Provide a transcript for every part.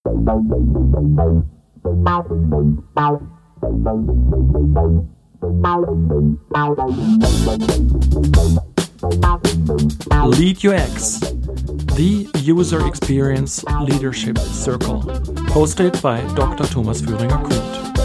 Lead UX, the User Experience Leadership Circle, hosted by Dr. Thomas Führinger-Kruth.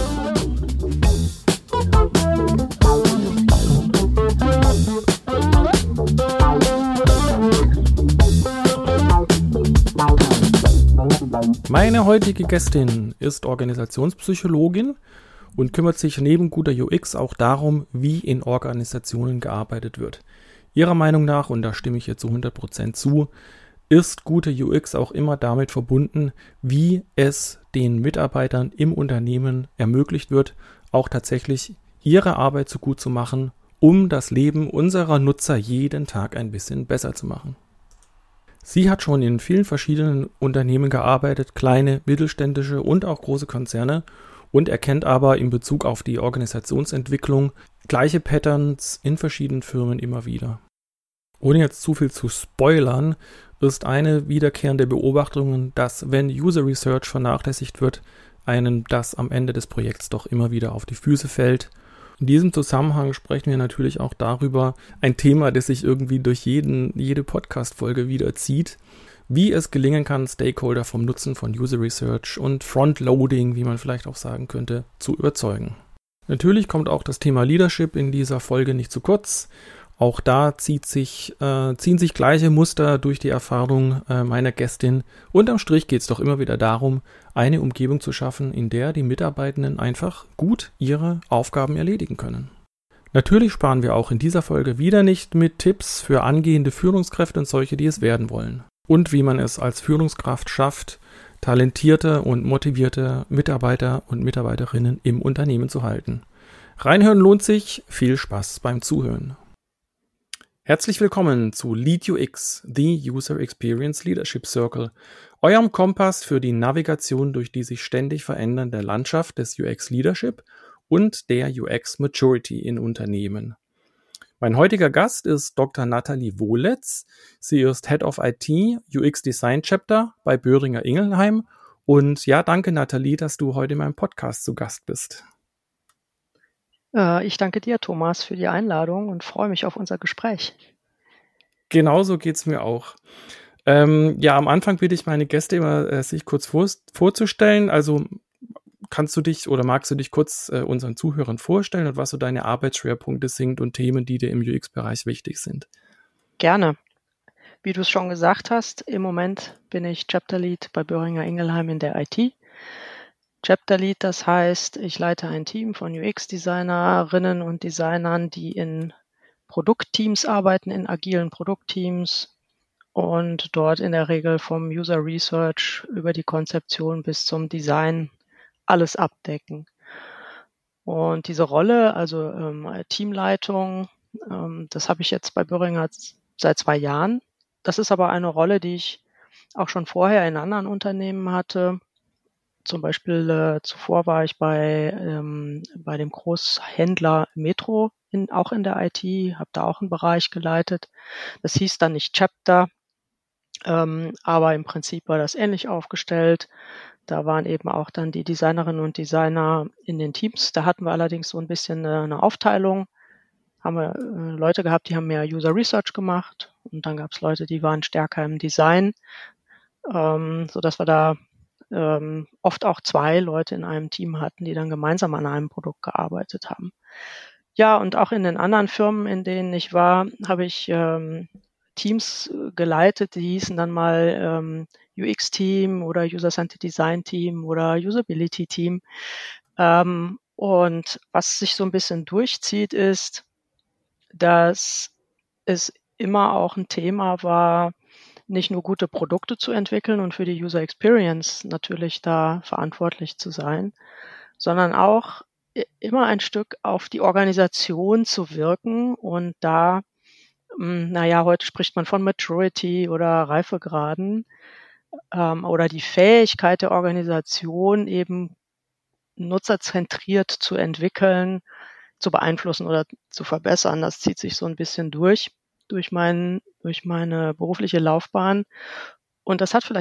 Meine heutige Gästin ist Organisationspsychologin und kümmert sich neben guter UX auch darum, wie in Organisationen gearbeitet wird. Ihrer Meinung nach, und da stimme ich ihr zu 100% zu, ist gute UX auch immer damit verbunden, wie es den Mitarbeitern im Unternehmen ermöglicht wird, auch tatsächlich ihre Arbeit so gut zu machen, um das Leben unserer Nutzer jeden Tag ein bisschen besser zu machen. Sie hat schon in vielen verschiedenen Unternehmen gearbeitet, kleine, mittelständische und auch große Konzerne, und erkennt aber in Bezug auf die Organisationsentwicklung gleiche Patterns in verschiedenen Firmen immer wieder. Ohne jetzt zu viel zu spoilern, ist eine wiederkehrende Beobachtung, dass wenn User Research vernachlässigt wird, einem das am Ende des Projekts doch immer wieder auf die Füße fällt. In diesem Zusammenhang sprechen wir natürlich auch darüber, ein Thema, das sich irgendwie durch jede Podcast-Folge wieder zieht, wie es gelingen kann, Stakeholder vom Nutzen von User Research und Frontloading, wie man vielleicht auch sagen könnte, zu überzeugen. Natürlich kommt auch das Thema Leadership in dieser Folge nicht zu kurz. Auch da ziehen sich gleiche Muster durch die Erfahrung meiner Gästin. Unterm Strich geht es doch immer wieder darum, eine Umgebung zu schaffen, in der die Mitarbeitenden einfach gut ihre Aufgaben erledigen können. Natürlich sparen wir auch in dieser Folge wieder nicht mit Tipps für angehende Führungskräfte und solche, die es werden wollen. Und wie man es als Führungskraft schafft, talentierte und motivierte Mitarbeiter und Mitarbeiterinnen im Unternehmen zu halten. Reinhören lohnt sich, viel Spaß beim Zuhören. Herzlich willkommen zu Lead UX, the User Experience Leadership Circle, eurem Kompass für die Navigation durch die sich ständig verändernde Landschaft des UX Leadership und der UX Maturity in Unternehmen. Mein heutiger Gast ist Dr. Nathalie Wohletz. Sie ist Head of IT UX Design Chapter bei Boehringer Ingelheim. Und ja, danke Nathalie, dass du heute in meinem Podcast zu Gast bist. Ich danke dir, Thomas, für die Einladung und freue mich auf unser Gespräch. Genauso geht es mir auch. Am Anfang bitte ich meine Gäste immer, sich kurz vorzustellen. Also kannst du dich oder magst du dich kurz unseren Zuhörern vorstellen und was so deine Arbeitsschwerpunkte sind und Themen, die dir im UX-Bereich wichtig sind? Gerne. Wie du es schon gesagt hast, im Moment bin ich Chapter Lead bei Boehringer Ingelheim in der IT. Chapter Lead, das heißt, ich leite ein Team von UX-Designerinnen und Designern, die in Produktteams arbeiten, in agilen Produktteams und dort in der Regel vom User Research über die Konzeption bis zum Design alles abdecken. Und diese Rolle, also Teamleitung, das habe ich jetzt bei Boehringer seit 2 Jahren. Das ist aber eine Rolle, die ich auch schon vorher in anderen Unternehmen hatte. Zum Beispiel zuvor war ich bei dem Großhändler Metro, auch in der IT, habe da auch einen Bereich geleitet. Das hieß dann nicht Chapter, aber im Prinzip war das ähnlich aufgestellt. Da waren eben auch dann die Designerinnen und Designer in den Teams. Da hatten wir allerdings so ein bisschen eine Aufteilung. Haben wir Leute gehabt, die haben mehr User Research gemacht und dann gab es Leute, die waren stärker im Design, sodass wir da oft auch 2 Leute in einem Team hatten, die dann gemeinsam an einem Produkt gearbeitet haben. Ja, und auch in den anderen Firmen, in denen ich war, habe ich Teams geleitet, die hießen dann mal UX-Team oder User-Centered Design-Team oder Usability-Team. Und was sich so ein bisschen durchzieht, ist, dass es immer auch ein Thema war, nicht nur gute Produkte zu entwickeln und für die User Experience natürlich da verantwortlich zu sein, sondern auch immer ein Stück auf die Organisation zu wirken und da, heute spricht man von Maturity oder Reifegraden, oder die Fähigkeit der Organisation eben nutzerzentriert zu entwickeln, zu beeinflussen oder zu verbessern. Das zieht sich so ein bisschen durch meine berufliche Laufbahn. Und das hat vielleicht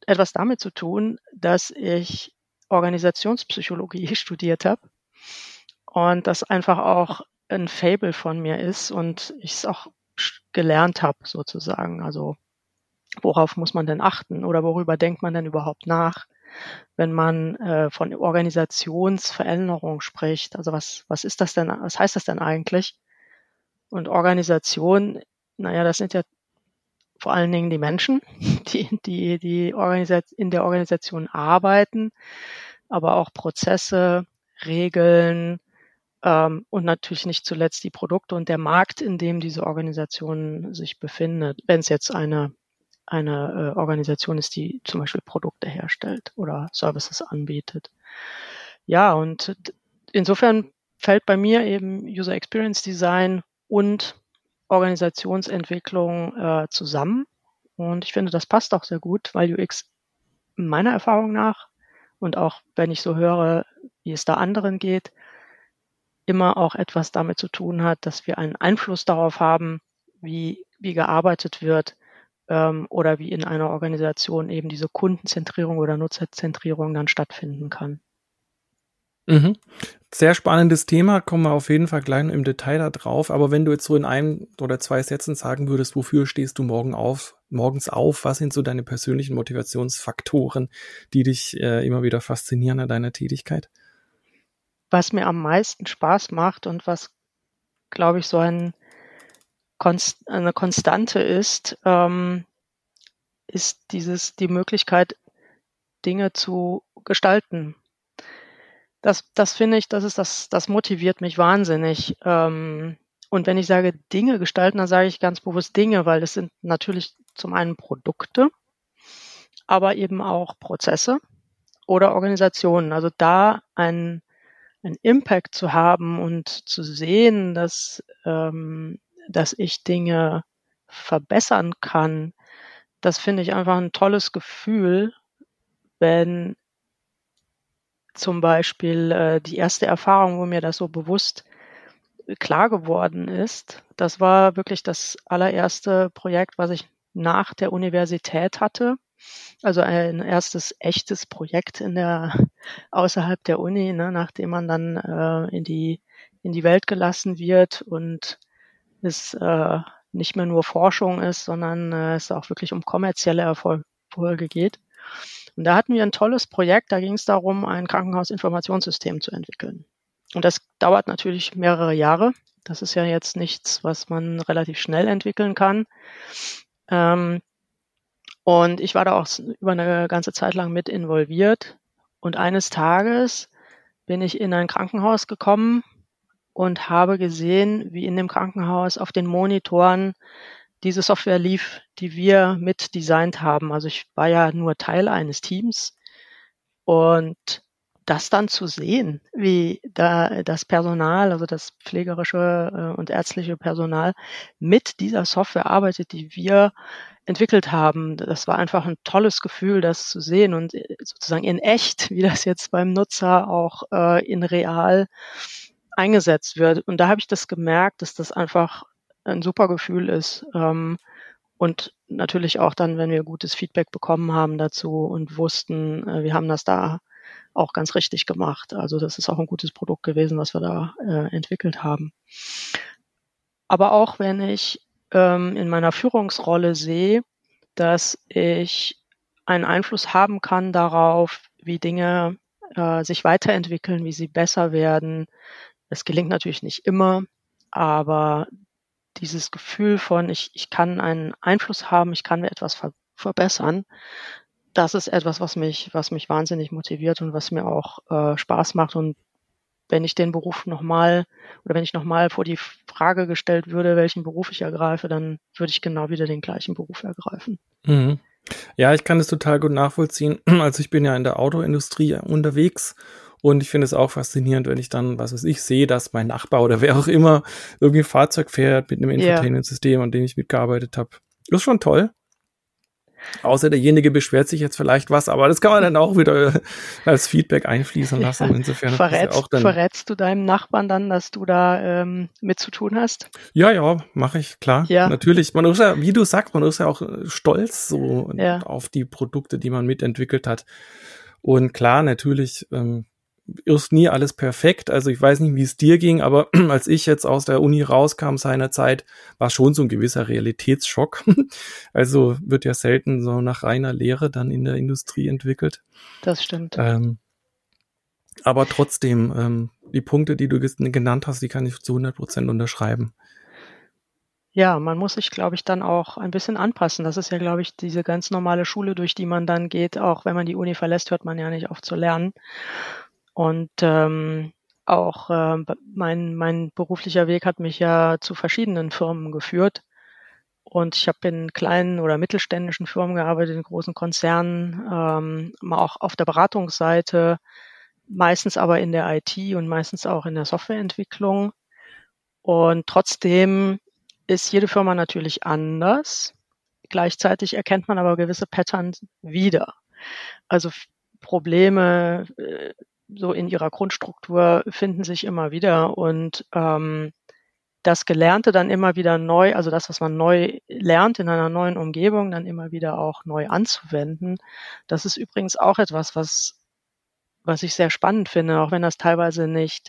etwas damit zu tun, dass ich Organisationspsychologie studiert habe und das einfach auch ein Faible von mir ist und ich es auch gelernt habe sozusagen. Also worauf muss man denn achten oder worüber denkt man denn überhaupt nach, wenn man von Organisationsveränderung spricht? Also was ist das denn, was heißt das denn eigentlich? Und Organisation, naja, das sind ja vor allen Dingen die Menschen, die in der Organisation arbeiten, aber auch Prozesse, Regeln, und natürlich nicht zuletzt die Produkte und der Markt, in dem diese Organisation sich befindet. Wenn es jetzt eine Organisation ist, die zum Beispiel Produkte herstellt oder Services anbietet. Ja, und insofern fällt bei mir eben User Experience Design und Organisationsentwicklung zusammen. Und ich finde, das passt auch sehr gut, weil UX meiner Erfahrung nach und auch wenn ich so höre, wie es da anderen geht, immer auch etwas damit zu tun hat, dass wir einen Einfluss darauf haben, wie gearbeitet wird oder wie in einer Organisation eben diese Kundenzentrierung oder Nutzerzentrierung dann stattfinden kann. Mhm. Sehr spannendes Thema, kommen wir auf jeden Fall gleich im Detail da drauf. Aber wenn du jetzt so in 1 oder 2 Sätzen sagen würdest, wofür stehst du morgens auf? Was sind so deine persönlichen Motivationsfaktoren, die dich immer wieder faszinieren an deiner Tätigkeit? Was mir am meisten Spaß macht und was, glaube ich, so eine Konstante ist, ist die Möglichkeit, Dinge zu gestalten. Das finde ich, das motiviert mich wahnsinnig. Und wenn ich sage Dinge gestalten, dann sage ich ganz bewusst Dinge, weil das sind natürlich zum einen Produkte, aber eben auch Prozesse oder Organisationen. Also da einen Impact zu haben und zu sehen, dass ich Dinge verbessern kann, das finde ich einfach ein tolles Gefühl, wenn zum Beispiel die erste Erfahrung, wo mir das so bewusst klar geworden ist, das war wirklich das allererste Projekt, was ich nach der Universität hatte. Also ein erstes echtes Projekt außerhalb der Uni, ne, nachdem man dann in die Welt gelassen wird und es nicht mehr nur Forschung ist, sondern es auch wirklich um kommerzielle Erfolge geht. Und da hatten wir ein tolles Projekt, da ging es darum, ein Krankenhausinformationssystem zu entwickeln. Und das dauert natürlich mehrere Jahre. Das ist ja jetzt nichts, was man relativ schnell entwickeln kann. Und ich war da auch über eine ganze Zeit lang mit involviert. Und eines Tages bin ich in ein Krankenhaus gekommen und habe gesehen, wie in dem Krankenhaus auf den Monitoren diese Software lief, die wir mit designt haben. Also ich war ja nur Teil eines Teams und das dann zu sehen, wie da das Personal, also das pflegerische und ärztliche Personal mit dieser Software arbeitet, die wir entwickelt haben. Das war einfach ein tolles Gefühl, das zu sehen und sozusagen in echt, wie das jetzt beim Nutzer auch in real eingesetzt wird. Und da habe ich das gemerkt, dass das einfach ein super Gefühl ist. Und natürlich auch dann, wenn wir gutes Feedback bekommen haben dazu und wussten, wir haben das da auch ganz richtig gemacht. Also das ist auch ein gutes Produkt gewesen, was wir da entwickelt haben. Aber auch wenn ich in meiner Führungsrolle sehe, dass ich einen Einfluss haben kann darauf, wie Dinge sich weiterentwickeln, wie sie besser werden. Das gelingt natürlich nicht immer, aber dieses Gefühl von, ich kann einen Einfluss haben, ich kann etwas verbessern, das ist etwas, was mich wahnsinnig motiviert und was mir auch Spaß macht. Und wenn ich den Beruf nochmal oder wenn ich nochmal vor die Frage gestellt würde, welchen Beruf ich ergreife, dann würde ich genau wieder den gleichen Beruf ergreifen. Mhm. Ja, ich kann das total gut nachvollziehen. Also ich bin ja in der Autoindustrie unterwegs und ich finde es auch faszinierend, wenn ich dann, was weiß ich, sehe, dass mein Nachbar oder wer auch immer irgendwie ein Fahrzeug fährt mit einem Infotainment-System, an dem ich mitgearbeitet habe. Das ist schon toll. Außer derjenige beschwert sich jetzt vielleicht was, aber das kann man dann auch wieder als Feedback einfließen lassen. Ja. Insofern Verrätst du deinem Nachbarn dann, dass du da mit zu tun hast? Ja, mache ich, klar. Ja. Natürlich, man ist ja, wie du sagst, man ist ja auch stolz so Ja. auf die Produkte, die man mitentwickelt hat. Und klar, natürlich ist nie alles perfekt. Also ich weiß nicht, wie es dir ging, aber als ich jetzt aus der Uni rauskam seinerzeit, war schon so ein gewisser Realitätsschock. Also wird ja selten so nach reiner Lehre dann in der Industrie entwickelt. Das stimmt. Aber trotzdem, die Punkte, die du genannt hast, die kann ich zu 100% unterschreiben. Ja, man muss sich, glaube ich, dann auch ein bisschen anpassen. Das ist ja, glaube ich, diese ganz normale Schule, durch die man dann geht. Auch wenn man die Uni verlässt, hört man ja nicht auf zu lernen. Und auch mein beruflicher Weg hat mich ja zu verschiedenen Firmen geführt. Und ich habe in kleinen oder mittelständischen Firmen gearbeitet, in großen Konzernen, mal auch auf der Beratungsseite, meistens aber in der IT und meistens auch in der Softwareentwicklung. Und trotzdem ist jede Firma natürlich anders. Gleichzeitig erkennt man aber gewisse Patterns wieder. Also Probleme so in ihrer Grundstruktur finden sich immer wieder und das Gelernte dann immer wieder neu, also das, was man neu lernt in einer neuen Umgebung, dann immer wieder auch neu anzuwenden. Das ist übrigens auch etwas, was ich sehr spannend finde, auch wenn das teilweise nicht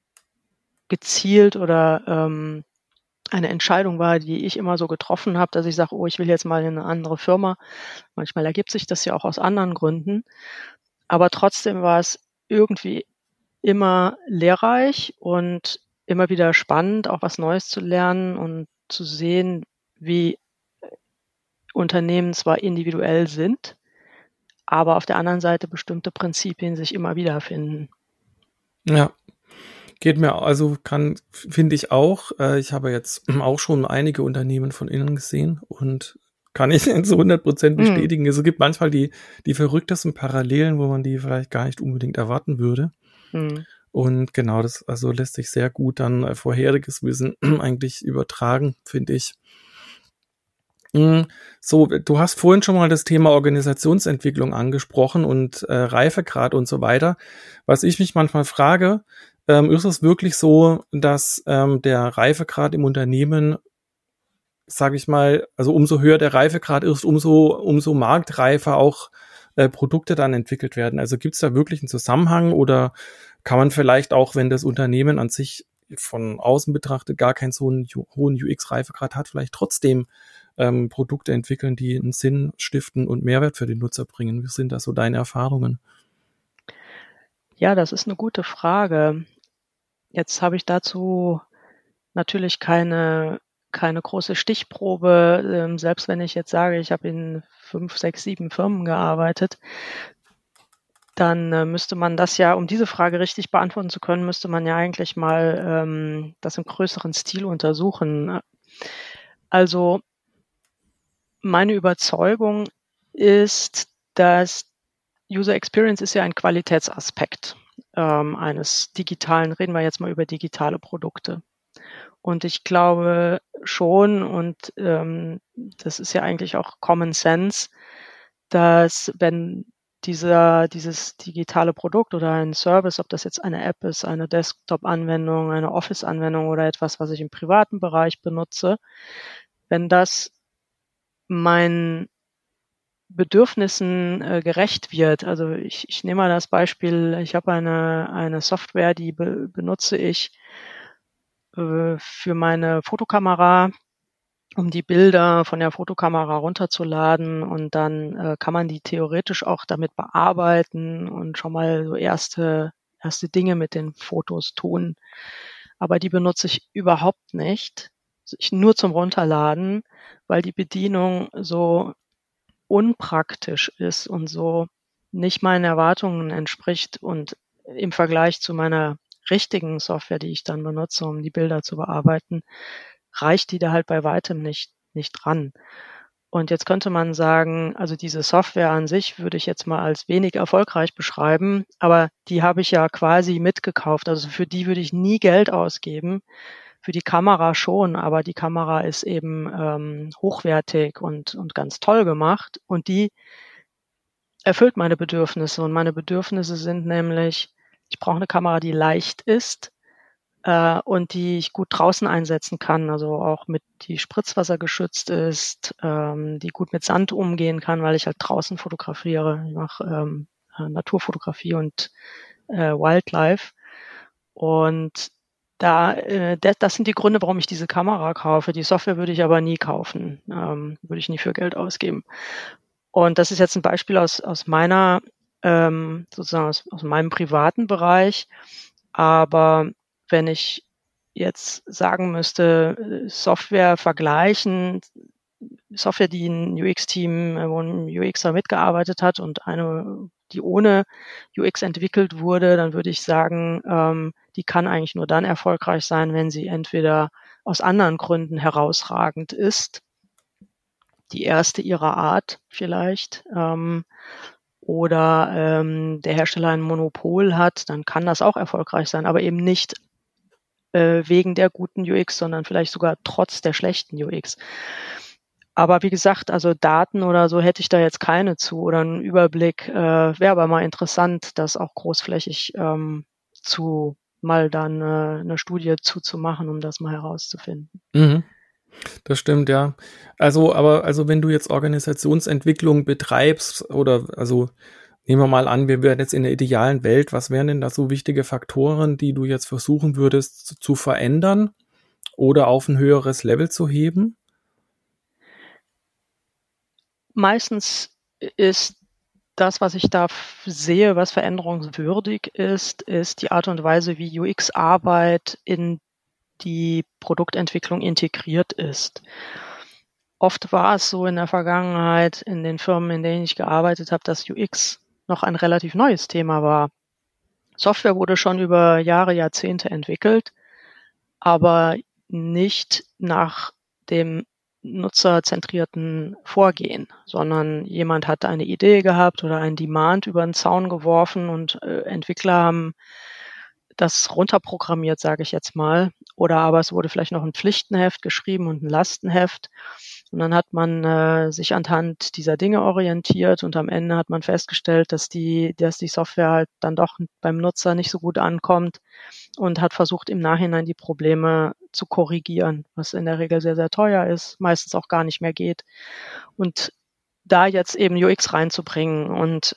gezielt oder eine Entscheidung war, die ich immer so getroffen habe, dass ich sage, oh, ich will jetzt mal in eine andere Firma. Manchmal ergibt sich das ja auch aus anderen Gründen. Aber trotzdem war es irgendwie immer lehrreich und immer wieder spannend, auch was Neues zu lernen und zu sehen, wie Unternehmen zwar individuell sind, aber auf der anderen Seite bestimmte Prinzipien sich immer wiederfinden. Ja, geht mir, also finde ich auch. Ich habe jetzt auch schon einige Unternehmen von innen gesehen und kann ich zu 100% bestätigen. Es gibt manchmal die verrücktesten Parallelen, wo man die vielleicht gar nicht unbedingt erwarten würde. Und genau, das also lässt sich sehr gut dann vorheriges Wissen eigentlich übertragen, finde ich. So, du hast vorhin schon mal das Thema Organisationsentwicklung angesprochen und Reifegrad und so weiter. Was ich mich manchmal frage, ist es wirklich so, dass der Reifegrad im Unternehmen, sage ich mal, also umso höher der Reifegrad ist, umso marktreifer auch Produkte dann entwickelt werden? Also gibt es da wirklich einen Zusammenhang oder kann man vielleicht auch, wenn das Unternehmen an sich von außen betrachtet gar keinen so einen hohen UX-Reifegrad hat, vielleicht trotzdem Produkte entwickeln, die einen Sinn stiften und Mehrwert für den Nutzer bringen? Wie sind da so deine Erfahrungen? Ja, das ist eine gute Frage. Jetzt habe ich dazu natürlich keine große Stichprobe. Selbst wenn ich jetzt sage, ich habe in 5, 6, 7 Firmen gearbeitet, dann müsste man das ja, um diese Frage richtig beantworten zu können, müsste man ja eigentlich mal das im größeren Stil untersuchen. Also meine Überzeugung ist, dass User Experience ist ja ein Qualitätsaspekt eines digitalen, reden wir jetzt mal über digitale Produkte. Und ich glaube schon, und das ist ja eigentlich auch Common Sense, dass wenn dieses digitale Produkt oder ein Service, ob das jetzt eine App ist, eine Desktop-Anwendung, eine Office-Anwendung oder etwas, was ich im privaten Bereich benutze, wenn das meinen Bedürfnissen gerecht wird. Also ich nehme mal das Beispiel, ich habe eine Software, die benutze ich für meine Fotokamera, um die Bilder von der Fotokamera runterzuladen und dann kann man die theoretisch auch damit bearbeiten und schon mal so erste Dinge mit den Fotos tun. Aber die benutze ich überhaupt nicht. Nur zum Runterladen, weil die Bedienung so unpraktisch ist und so nicht meinen Erwartungen entspricht und im Vergleich zu meiner richtigen Software, die ich dann benutze, um die Bilder zu bearbeiten, reicht die da halt bei weitem nicht ran. Und jetzt könnte man sagen, also diese Software an sich würde ich jetzt mal als wenig erfolgreich beschreiben, aber die habe ich ja quasi mitgekauft. Also für die würde ich nie Geld ausgeben. Für die Kamera schon, aber die Kamera ist eben hochwertig und ganz toll gemacht und die erfüllt meine Bedürfnisse. Und meine Bedürfnisse sind nämlich, ich brauche eine Kamera, die leicht ist und die ich gut draußen einsetzen kann, also auch die spritzwassergeschützt ist, die gut mit Sand umgehen kann, weil ich halt draußen fotografiere. Ich mache Naturfotografie und Wildlife. Und das sind die Gründe, warum ich diese Kamera kaufe. Die Software würde ich aber nie kaufen, würde ich nie für Geld ausgeben. Und das ist jetzt ein Beispiel aus meiner, sozusagen aus meinem privaten Bereich. Aber wenn ich jetzt sagen müsste, Software vergleichen, Software, die ein UX-Team, wo ein UXer mitgearbeitet hat und eine, die ohne UX entwickelt wurde, dann würde ich sagen, die kann eigentlich nur dann erfolgreich sein, wenn sie entweder aus anderen Gründen herausragend ist, die erste ihrer Art vielleicht, oder der Hersteller ein Monopol hat, dann kann das auch erfolgreich sein, aber eben nicht wegen der guten UX, sondern vielleicht sogar trotz der schlechten UX. Aber wie gesagt, also Daten oder so hätte ich da jetzt keine zu oder einen Überblick. Wäre aber mal interessant, das auch großflächig mal dann eine Studie zuzumachen, um das mal herauszufinden. Mhm. Das stimmt, ja. Also wenn du jetzt Organisationsentwicklung betreibst also nehmen wir mal an, wir wären jetzt in der idealen Welt, was wären denn da so wichtige Faktoren, die du jetzt versuchen würdest zu verändern oder auf ein höheres Level zu heben? Meistens ist das, was ich da sehe, was veränderungswürdig ist die Art und Weise, wie UX-Arbeit in die Produktentwicklung integriert ist. Oft war es so in der Vergangenheit, in den Firmen, in denen ich gearbeitet habe, dass UX noch ein relativ neues Thema war. Software wurde schon über Jahre, Jahrzehnte entwickelt, aber nicht nach dem nutzerzentrierten Vorgehen, sondern jemand hat eine Idee gehabt oder einen Demand über den Zaun geworfen und Entwickler haben das runterprogrammiert, sage ich jetzt mal. Oder aber es wurde vielleicht noch ein Pflichtenheft geschrieben und ein Lastenheft. Und dann hat man sich anhand dieser Dinge orientiert und am Ende hat man festgestellt, dass die Software halt dann doch beim Nutzer nicht so gut ankommt und hat versucht, im Nachhinein die Probleme zu korrigieren, was in der Regel sehr, sehr teuer ist, meistens auch gar nicht mehr geht. Und da jetzt eben UX reinzubringen und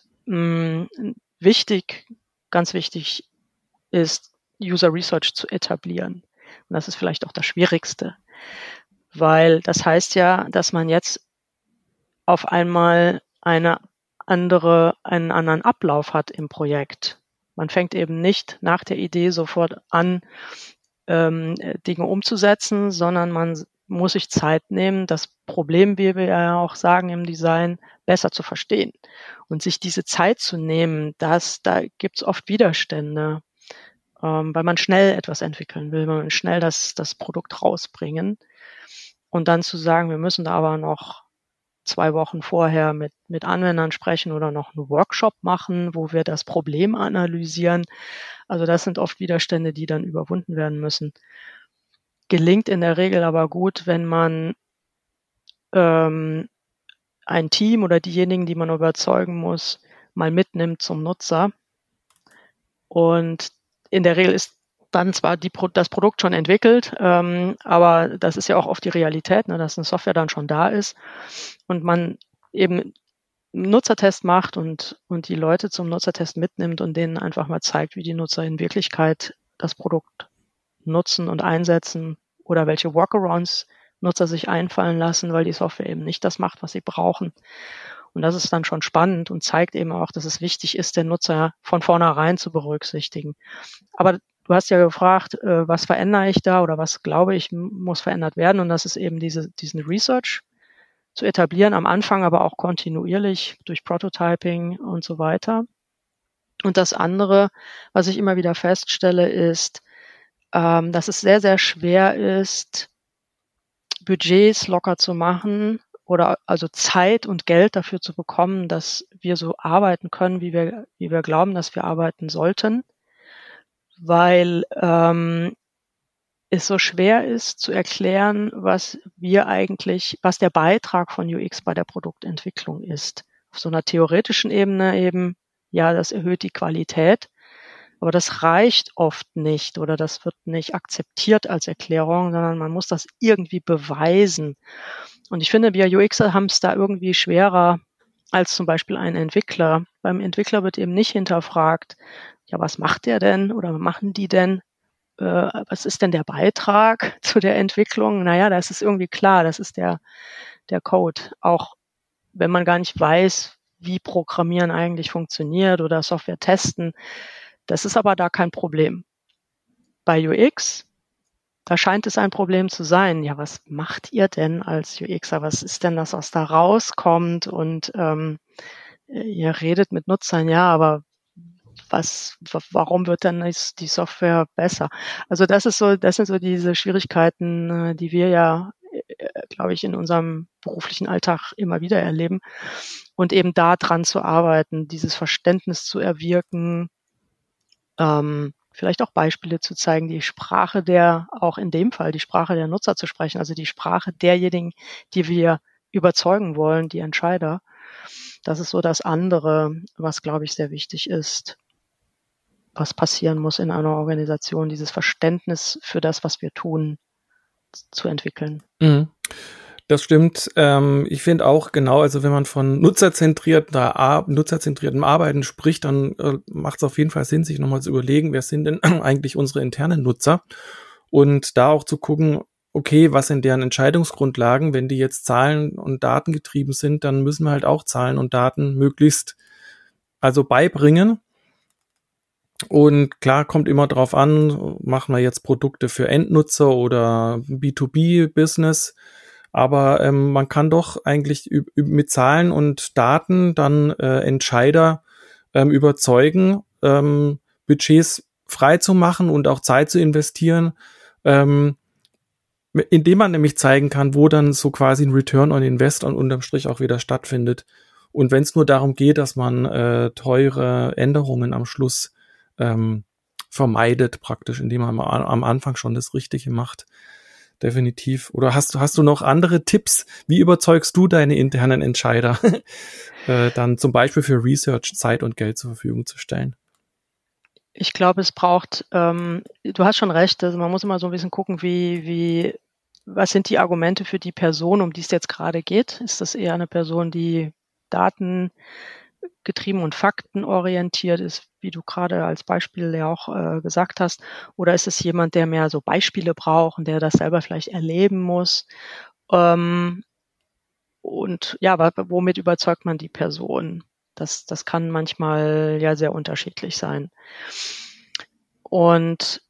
ganz wichtig ist, User Research zu etablieren. Und das ist vielleicht auch das Schwierigste, weil das heißt ja, dass man jetzt auf einmal einen anderen Ablauf hat im Projekt. Man fängt eben nicht nach der Idee sofort an, Dinge umzusetzen, sondern man muss sich Zeit nehmen, das Problem, wie wir ja auch sagen im Design, besser zu verstehen. Und sich diese Zeit zu nehmen, da gibt's oft Widerstände, weil man schnell etwas entwickeln will, man will schnell das Produkt rausbringen. Und dann zu sagen, wir müssen da aber noch 2 Wochen vorher mit Anwendern sprechen oder noch einen Workshop machen, wo wir das Problem analysieren. Also das sind oft Widerstände, die dann überwunden werden müssen. Gelingt in der Regel aber gut, wenn man ein Team oder diejenigen, die man überzeugen muss, mal mitnimmt zum Nutzer. Und in der Regel ist dann zwar das Produkt schon entwickelt, aber das ist ja auch oft die Realität, ne, dass eine Software dann schon da ist und man eben einen Nutzertest macht und die Leute zum Nutzertest mitnimmt und denen einfach mal zeigt, wie die Nutzer in Wirklichkeit das Produkt nutzen und einsetzen oder welche Workarounds Nutzer sich einfallen lassen, weil die Software eben nicht das macht, was sie brauchen. Und das ist dann schon spannend und zeigt eben auch, dass es wichtig ist, den Nutzer von vornherein zu berücksichtigen. Aber du hast ja gefragt, was verändere ich da oder was glaube ich muss verändert werden? Und das ist eben diesen Research zu etablieren, am Anfang aber auch kontinuierlich durch Prototyping und so weiter. Und das andere, was ich immer wieder feststelle, ist, dass es sehr, sehr schwer ist, Budgets locker zu machen oder also Zeit und Geld dafür zu bekommen, dass wir so arbeiten können, wie wir glauben, dass wir arbeiten sollten, weil es so schwer ist zu erklären, was der Beitrag von UX bei der Produktentwicklung ist. Auf so einer theoretischen Ebene eben, ja, das erhöht die Qualität, aber das reicht oft nicht oder das wird nicht akzeptiert als Erklärung, sondern man muss das irgendwie beweisen. Und ich finde, wir UXer haben es da irgendwie schwerer als zum Beispiel ein Entwickler. Beim Entwickler wird eben nicht hinterfragt, ja, was macht der denn oder was machen die denn? Was ist denn der Beitrag zu der Entwicklung? Naja, das ist irgendwie klar, das ist der Code. Auch wenn man gar nicht weiß, wie Programmieren eigentlich funktioniert oder Software testen. Das ist aber da kein Problem. Bei UX, da scheint es ein Problem zu sein. Ja, was macht ihr denn als UXer? Was ist denn das, was da rauskommt? Und ihr redet mit Nutzern, ja, aber warum wird dann die Software besser? Also das sind so diese Schwierigkeiten, die wir ja, glaube ich, in unserem beruflichen Alltag immer wieder erleben. Und eben da dran zu arbeiten, dieses Verständnis zu erwirken, vielleicht auch Beispiele zu zeigen, auch in dem Fall die Sprache der Nutzer zu sprechen, also die Sprache derjenigen, die wir überzeugen wollen, die Entscheider. Das ist so das andere, was, glaube ich, sehr wichtig ist, was passieren muss in einer Organisation, dieses Verständnis für das, was wir tun, zu entwickeln. Das stimmt. Ich finde auch genau, also wenn man von nutzerzentriertem Arbeiten spricht, dann macht es auf jeden Fall Sinn, sich nochmal zu überlegen, wer sind denn eigentlich unsere internen Nutzer und da auch zu gucken, okay, was sind deren Entscheidungsgrundlagen? Wenn die jetzt Zahlen und Daten getrieben sind, dann müssen wir halt auch Zahlen und Daten möglichst also beibringen. Und klar, kommt immer drauf an, machen wir jetzt Produkte für Endnutzer oder B2B-Business. Aber man kann doch eigentlich mit Zahlen und Daten dann Entscheider überzeugen, Budgets frei zu machen und auch Zeit zu investieren, indem man nämlich zeigen kann, wo dann so quasi ein Return on Invest und unterm Strich auch wieder stattfindet. Und wenn es nur darum geht, dass man teure Änderungen am Schluss vermeidet praktisch, indem man am Anfang schon das Richtige macht. Definitiv. Oder hast du noch andere Tipps? Wie überzeugst du deine internen Entscheider, dann zum Beispiel für Research Zeit und Geld zur Verfügung zu stellen? Ich glaube, es braucht, du hast schon recht, also man muss immer so ein bisschen gucken, was sind die Argumente für die Person, um die es jetzt gerade geht? Ist das eher eine Person, die datengetrieben und faktenorientiert ist, wie du gerade als Beispiel ja auch gesagt hast? Oder ist es jemand, der mehr so Beispiele braucht und der das selber vielleicht erleben muss? Und ja, womit überzeugt man die Person? Das kann manchmal ja sehr unterschiedlich sein. Und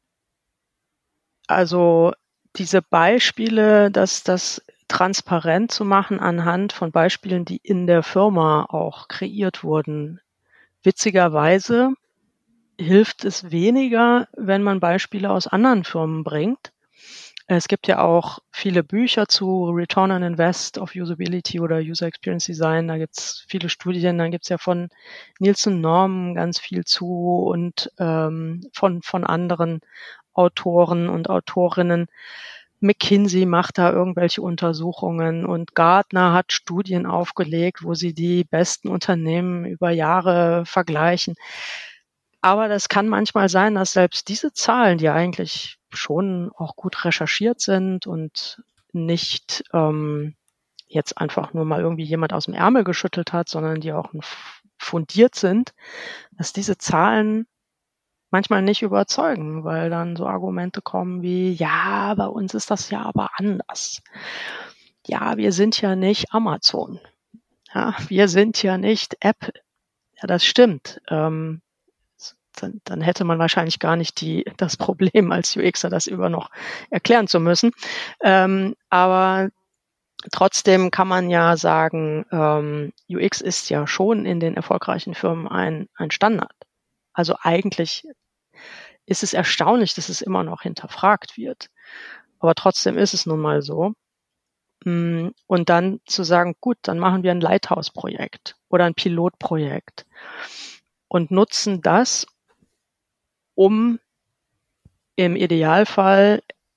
also diese Beispiele, das transparent zu machen anhand von Beispielen, die in der Firma auch kreiert wurden. Witzigerweise hilft es weniger, wenn man Beispiele aus anderen Firmen bringt. Es gibt ja auch viele Bücher zu Return on Invest of Usability oder User Experience Design. Da gibt's viele Studien. Dann gibt's ja von Nielsen Norman ganz viel zu und von anderen Autoren und Autorinnen. McKinsey macht da irgendwelche Untersuchungen und Gartner hat Studien aufgelegt, wo sie die besten Unternehmen über Jahre vergleichen. Aber das kann manchmal sein, dass selbst diese Zahlen, die eigentlich schon auch gut recherchiert sind und nicht jetzt einfach nur mal irgendwie jemand aus dem Ärmel geschüttelt hat, sondern die auch fundiert sind, dass diese Zahlen manchmal nicht überzeugen, weil dann so Argumente kommen wie, ja, bei uns ist das ja aber anders. Ja, wir sind ja nicht Amazon. Ja, wir sind ja nicht Apple. Ja, das stimmt. Dann hätte man wahrscheinlich gar nicht das Problem als UXer, das über noch erklären zu müssen. Aber trotzdem kann man ja sagen, UX ist ja schon in den erfolgreichen Firmen ein Standard. Also eigentlich ist es erstaunlich, dass es immer noch hinterfragt wird. Aber trotzdem ist es nun mal so. Und dann zu sagen, gut, dann machen wir ein Lighthouse-Projekt oder ein Pilotprojekt und nutzen das, um im Idealfall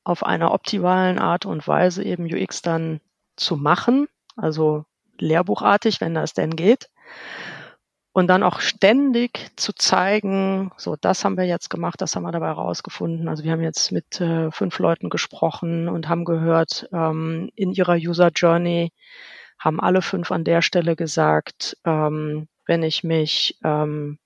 auf einer optimalen Art und Weise eben UX dann zu machen, also lehrbuchartig, wenn das denn geht. Und dann auch ständig zu zeigen, so, das haben wir jetzt gemacht, das haben wir dabei rausgefunden. Also wir haben jetzt mit 5 Leuten gesprochen und haben gehört, in ihrer User Journey haben alle 5 an der Stelle gesagt, wenn ich mich, sagen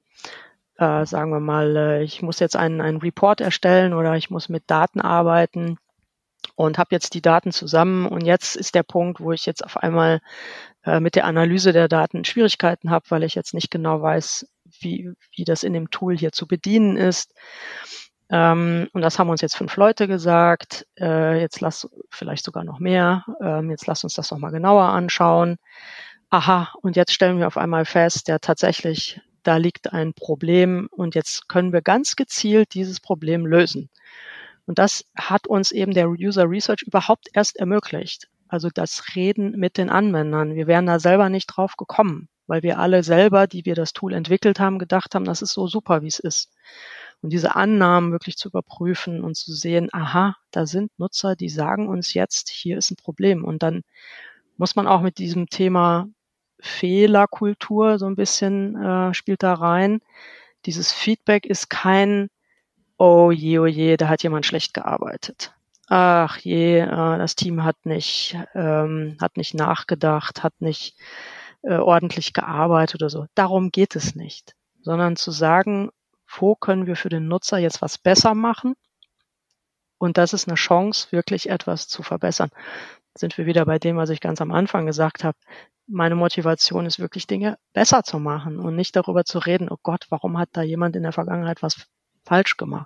wir mal, ich muss jetzt einen Report erstellen oder ich muss mit Daten arbeiten und habe jetzt die Daten zusammen und jetzt ist der Punkt, wo ich jetzt auf einmal mit der Analyse der Daten Schwierigkeiten habe, weil ich jetzt nicht genau weiß, wie das in dem Tool hier zu bedienen ist. Und das haben uns jetzt 5 Leute gesagt. Jetzt vielleicht sogar noch mehr. Jetzt lass uns das noch mal genauer anschauen. Aha, und jetzt stellen wir auf einmal fest, ja tatsächlich, da liegt ein Problem und jetzt können wir ganz gezielt dieses Problem lösen. Und das hat uns eben der User Research überhaupt erst ermöglicht. Also das Reden mit den Anwendern. Wir wären da selber nicht drauf gekommen, weil wir alle selber, die wir das Tool entwickelt haben, gedacht haben, das ist so super, wie es ist. Und diese Annahmen wirklich zu überprüfen und zu sehen, aha, da sind Nutzer, die sagen uns jetzt, hier ist ein Problem. Und dann muss man auch mit diesem Thema Fehlerkultur so ein bisschen spielt da rein. Dieses Feedback ist kein, oh je, da hat jemand schlecht gearbeitet. Ach je, das Team hat nicht nachgedacht, hat nicht ordentlich gearbeitet oder so. Darum geht es nicht, sondern zu sagen, wo können wir für den Nutzer jetzt was besser machen? Und das ist eine Chance, wirklich etwas zu verbessern. Sind wir wieder bei dem, was ich ganz am Anfang gesagt habe. Meine Motivation ist wirklich, Dinge besser zu machen und nicht darüber zu reden, oh Gott, warum hat da jemand in der Vergangenheit was falsch gemacht?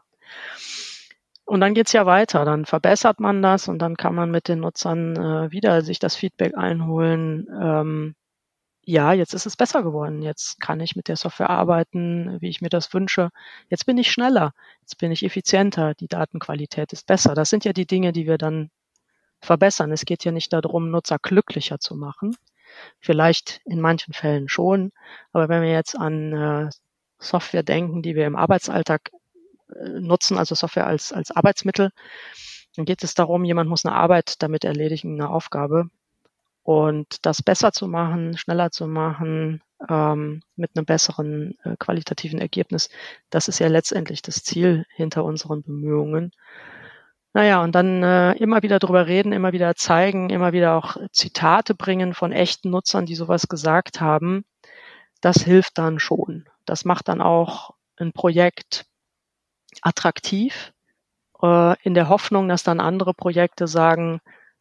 Und dann geht's ja weiter, dann verbessert man das und dann kann man mit den Nutzern wieder sich das Feedback einholen. Ja, jetzt ist es besser geworden, jetzt kann ich mit der Software arbeiten, wie ich mir das wünsche. Jetzt bin ich schneller, jetzt bin ich effizienter, die Datenqualität ist besser. Das sind ja die Dinge, die wir dann verbessern. Es geht ja nicht darum, Nutzer glücklicher zu machen. Vielleicht in manchen Fällen schon, aber wenn wir jetzt an Software denken, die wir im Arbeitsalltag nutzen, also Software als Arbeitsmittel, dann geht es darum, jemand muss eine Arbeit damit erledigen, eine Aufgabe. Und das besser zu machen, schneller zu machen, mit einem besseren qualitativen Ergebnis, das ist ja letztendlich das Ziel hinter unseren Bemühungen. Naja, und dann immer wieder drüber reden, immer wieder zeigen, immer wieder auch Zitate bringen von echten Nutzern, die sowas gesagt haben. Das hilft dann schon. Das macht dann auch ein Projekt attraktiv, in der Hoffnung, dass dann andere Projekte sagen,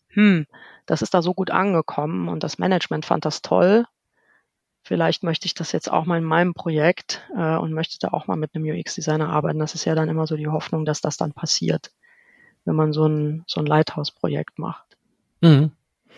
das ist da so gut angekommen und das Management fand das toll. Vielleicht möchte ich das jetzt auch mal in meinem Projekt und möchte da auch mal mit einem UX-Designer arbeiten. Das ist ja dann immer so die Hoffnung, dass das dann passiert, wenn man so ein Lighthouse-Projekt macht. Mhm.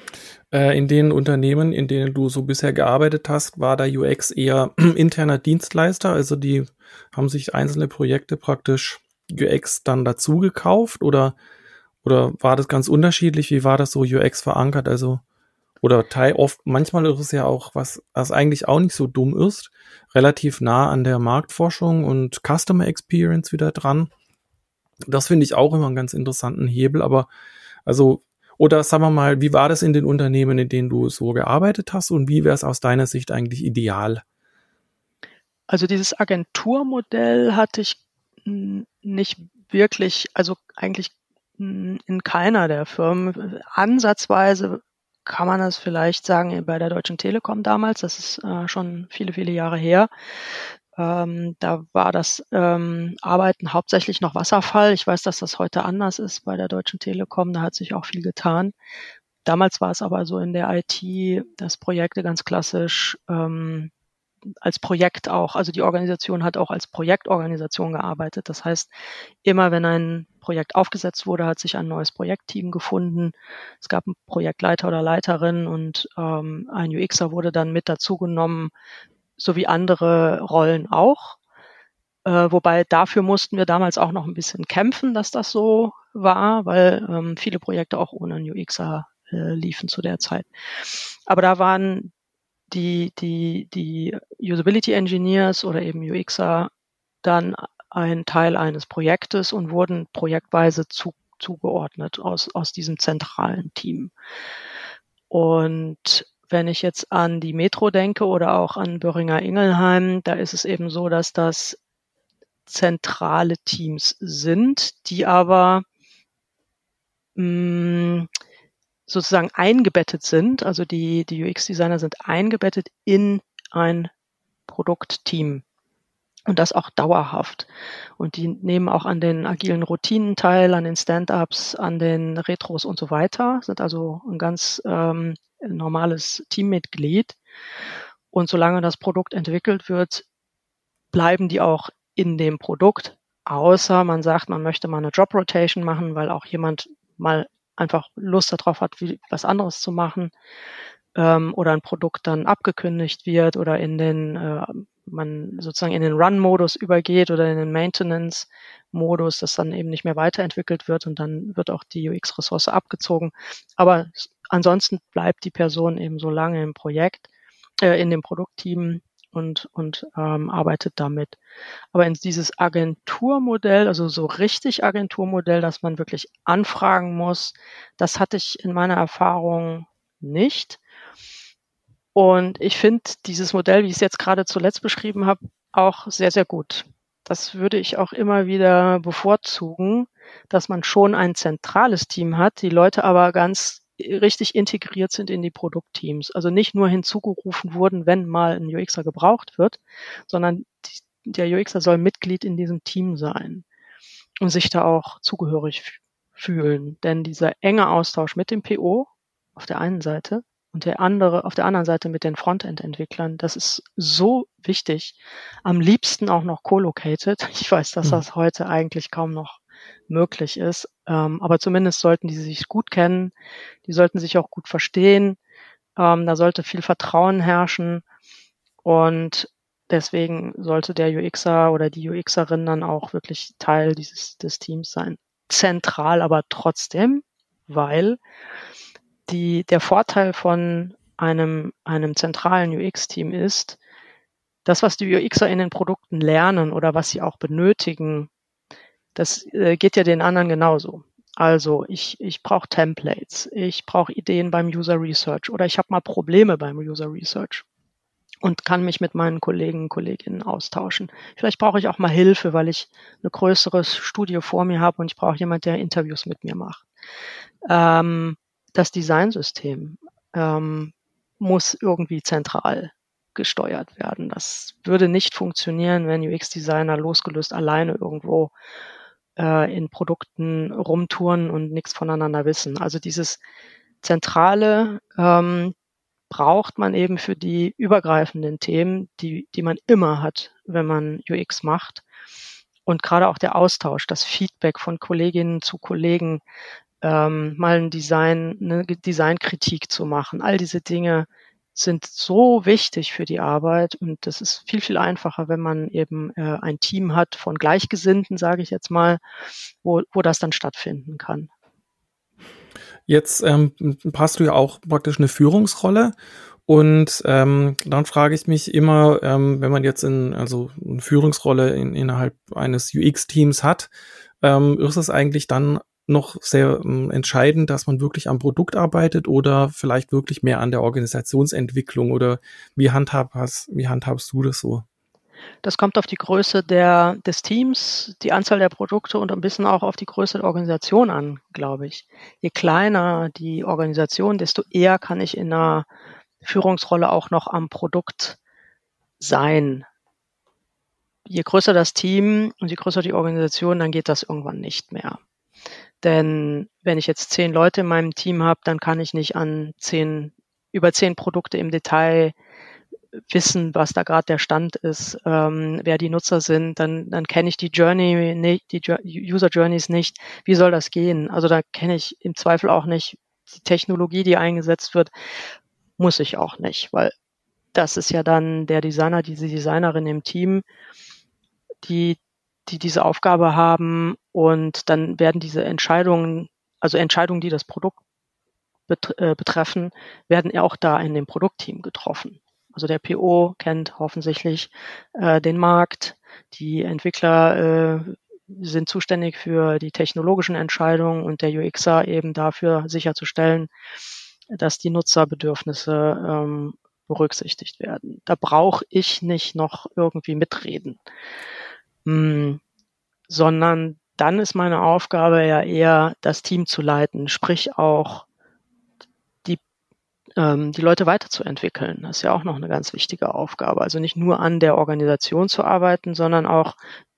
In den Unternehmen, in denen du so bisher gearbeitet hast, war der UX eher interner Dienstleister, also die haben sich einzelne Projekte praktisch UX dann dazu gekauft oder war das ganz unterschiedlich? Wie war das so UX verankert? Also oder manchmal ist es ja auch was eigentlich auch nicht so dumm ist, relativ nah an der Marktforschung und Customer Experience wieder dran. Das finde ich auch immer einen ganz interessanten Hebel, aber also oder sagen wir mal, wie war das in den Unternehmen, in denen du so gearbeitet hast und wie wäre es aus deiner Sicht eigentlich ideal? Also dieses Agenturmodell hatte ich nicht wirklich, also eigentlich in keiner der Firmen. Ansatzweise kann man das vielleicht sagen bei der Deutschen Telekom damals, das ist schon viele Jahre her. Da war das Arbeiten hauptsächlich noch Wasserfall. Ich weiß, dass das heute anders ist bei der Deutschen Telekom. Da hat sich auch viel getan. Damals war es aber so in der IT, dass Projekte ganz klassisch als Projekt auch, also die Organisation hat auch als Projektorganisation gearbeitet. Das heißt, immer wenn ein Projekt aufgesetzt wurde, hat sich ein neues Projektteam gefunden. Es gab einen Projektleiter oder Leiterin und ein UXer wurde dann mit dazugenommen, sowie andere Rollen auch. Wobei dafür mussten wir damals auch noch ein bisschen kämpfen, dass das so war, weil viele Projekte auch ohne einen UXer liefen zu der Zeit. Aber da waren die Usability Engineers oder eben UXer dann ein Teil eines Projektes und wurden projektweise zugeordnet aus diesem zentralen Team. Und wenn ich jetzt an die Metro denke oder auch an Boehringer Ingelheim, da ist es eben so, dass das zentrale Teams sind, die aber sozusagen eingebettet sind. Also die UX-Designer sind eingebettet in ein Produktteam und das auch dauerhaft. Und die nehmen auch an den agilen Routinen teil, an den Stand-ups, an den Retros und so weiter, sind also ein ganz normales Teammitglied. Und solange das Produkt entwickelt wird, bleiben die auch in dem Produkt, außer man sagt, man möchte mal eine Job-Rotation machen, weil auch jemand mal einfach Lust darauf hat, was anderes zu machen, oder ein Produkt dann abgekündigt wird oder man sozusagen in den Run-Modus übergeht oder in den Maintenance-Modus, das dann eben nicht mehr weiterentwickelt wird und dann wird auch die UX-Ressource abgezogen. Aber ansonsten bleibt die Person eben so lange im Projekt, in dem Produktteam und arbeitet damit. Aber in dieses Agenturmodell, also so richtig Agenturmodell, dass man wirklich anfragen muss, das hatte ich in meiner Erfahrung nicht. Und ich finde dieses Modell, wie ich es jetzt gerade zuletzt beschrieben habe, auch sehr, sehr gut. Das würde ich auch immer wieder bevorzugen, dass man schon ein zentrales Team hat, die Leute aber ganz richtig integriert sind in die Produktteams. Also nicht nur hinzugerufen wurden, wenn mal ein UXer gebraucht wird, sondern der UXer soll Mitglied in diesem Team sein und sich da auch zugehörig fühlen. Denn dieser enge Austausch mit dem PO auf der einen Seite und auf der anderen Seite mit den Frontend-Entwicklern, das ist so wichtig. Am liebsten auch noch co-located. Ich weiß, dass das heute eigentlich kaum noch möglich ist. Aber zumindest sollten die sich gut kennen. Die sollten sich auch gut verstehen. Da sollte viel Vertrauen herrschen. Und deswegen sollte der UXer oder die UXerin dann auch wirklich Teil des Teams sein. Zentral aber trotzdem, weil der Vorteil von einem zentralen UX-Team ist, das, was die UXer in den Produkten lernen oder was sie auch benötigen, das geht ja den anderen genauso. Also ich brauche Templates, ich brauche Ideen beim User Research oder ich habe mal Probleme beim User Research und kann mich mit meinen Kollegen und Kolleginnen austauschen. Vielleicht brauche ich auch mal Hilfe, weil ich eine größere Studie vor mir habe und ich brauche jemanden, der Interviews mit mir macht. Das Designsystem muss irgendwie zentral gesteuert werden. Das würde nicht funktionieren, wenn UX-Designer losgelöst alleine irgendwo in Produkten rumtouren und nichts voneinander wissen. Also dieses Zentrale braucht man eben für die übergreifenden Themen, die man immer hat, wenn man UX macht. Und gerade auch der Austausch, das Feedback von Kolleginnen zu Kollegen, mal eine Designkritik zu machen. All diese Dinge sind so wichtig für die Arbeit und das ist viel, viel einfacher, wenn man eben ein Team hat von Gleichgesinnten, sage ich jetzt mal, wo das dann stattfinden kann. Jetzt hast du ja auch praktisch eine Führungsrolle und dann frage ich mich immer, wenn man jetzt eine Führungsrolle innerhalb eines UX-Teams hat, ist es eigentlich dann noch sehr entscheidend, dass man wirklich am Produkt arbeitet oder vielleicht wirklich mehr an der Organisationsentwicklung oder wie handhabst du das so? Das kommt auf die Größe des Teams, die Anzahl der Produkte und ein bisschen auch auf die Größe der Organisation an, glaube ich. Je kleiner die Organisation, desto eher kann ich in einer Führungsrolle auch noch am Produkt sein. Je größer das Team und je größer die Organisation, dann geht das irgendwann nicht mehr. Denn wenn ich jetzt 10 Leute in meinem Team habe, dann kann ich nicht über 10 Produkte im Detail wissen, was da gerade der Stand ist, wer die Nutzer sind, dann kenne ich die Journey nicht, die User Journeys nicht. Wie soll das gehen? Also da kenne ich im Zweifel auch nicht die Technologie, die eingesetzt wird, muss ich auch nicht, weil das ist ja dann der Designer, diese Designerin im Team, die diese Aufgabe haben und dann werden diese Entscheidungen, also Entscheidungen, die das Produkt betreffen, werden auch da in dem Produktteam getroffen. Also der PO kennt offensichtlich den Markt, die Entwickler sind zuständig für die technologischen Entscheidungen und der UXer eben dafür sicherzustellen, dass die Nutzerbedürfnisse berücksichtigt werden. Da brauche ich nicht noch irgendwie mitreden, sondern dann ist meine Aufgabe ja eher, das Team zu leiten, sprich auch die Leute weiterzuentwickeln. Das ist ja auch noch eine ganz wichtige Aufgabe. Also nicht nur an der Organisation zu arbeiten, sondern auch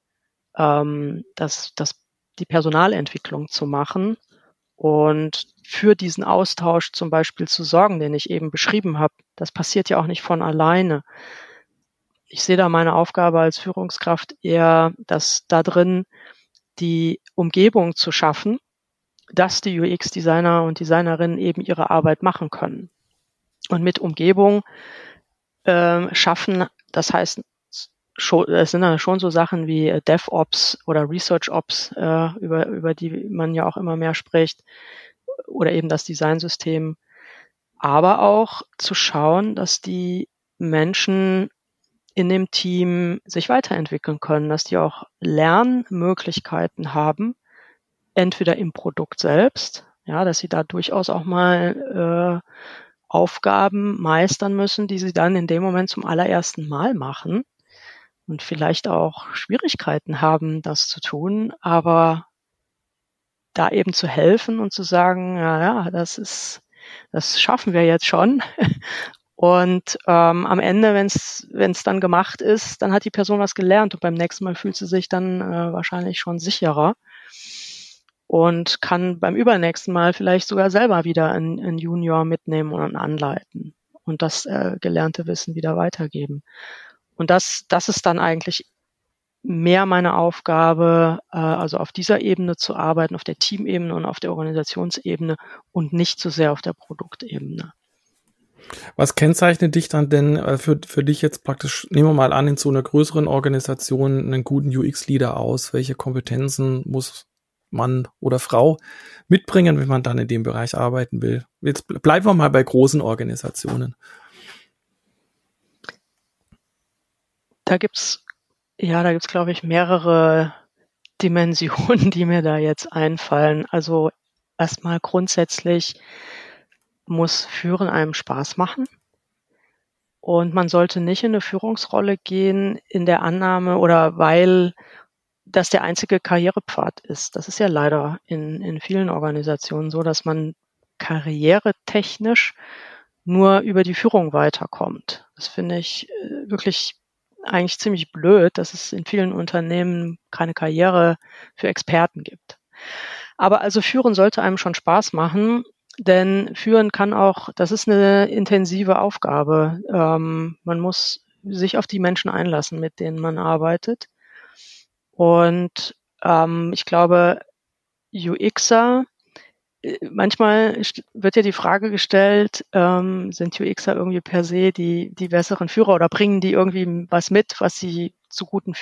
die Personalentwicklung zu machen und für diesen Austausch zum Beispiel zu sorgen, den ich eben beschrieben habe. Das passiert ja auch nicht von alleine. Ich sehe da meine Aufgabe als Führungskraft eher, dass da drin die Umgebung zu schaffen, dass die UX-Designer und Designerinnen eben ihre Arbeit machen können. Und mit Umgebung schaffen, das heißt, es sind dann schon so Sachen wie DevOps oder ResearchOps, über die man ja auch immer mehr spricht, oder eben das Designsystem. Aber auch zu schauen, dass die Menschen in dem Team sich weiterentwickeln können, dass die auch Lernmöglichkeiten haben, entweder im Produkt selbst, ja, dass sie da durchaus auch mal Aufgaben meistern müssen, die sie dann in dem Moment zum allerersten Mal machen und vielleicht auch Schwierigkeiten haben, das zu tun, aber da eben zu helfen und zu sagen, ja, das schaffen wir jetzt schon. Und am Ende, wenn es dann gemacht ist, dann hat die Person was gelernt und beim nächsten Mal fühlt sie sich dann wahrscheinlich schon sicherer und kann beim übernächsten Mal vielleicht sogar selber wieder einen Junior mitnehmen und anleiten und das gelernte Wissen wieder weitergeben. Und das ist dann eigentlich mehr meine Aufgabe, also auf dieser Ebene zu arbeiten, auf der Teamebene und auf der Organisationsebene und nicht so sehr auf der Produktebene. Was kennzeichnet dich dann denn für dich jetzt praktisch, nehmen wir mal an, in so einer größeren Organisation einen guten UX-Leader aus? Welche Kompetenzen muss Mann oder Frau mitbringen, wenn man dann in dem Bereich arbeiten will? Jetzt bleiben wir mal bei großen Organisationen. Da gibt's, glaube ich, mehrere Dimensionen, die mir da jetzt einfallen. Also erstmal grundsätzlich muss Führen einem Spaß machen. Und man sollte nicht in eine Führungsrolle gehen in der Annahme oder weil das der einzige Karrierepfad ist. Das ist ja leider in vielen Organisationen so, dass man karrieretechnisch nur über die Führung weiterkommt. Das finde ich wirklich eigentlich ziemlich blöd, dass es in vielen Unternehmen keine Karriere für Experten gibt. Aber also Führen sollte einem schon Spaß machen, denn Führen kann auch, das ist eine intensive Aufgabe. Man muss sich auf die Menschen einlassen, mit denen man arbeitet. Und ich glaube, UXer, manchmal wird ja die Frage gestellt, sind UXer irgendwie per se die besseren Führer oder bringen die irgendwie was mit, was sie zu guten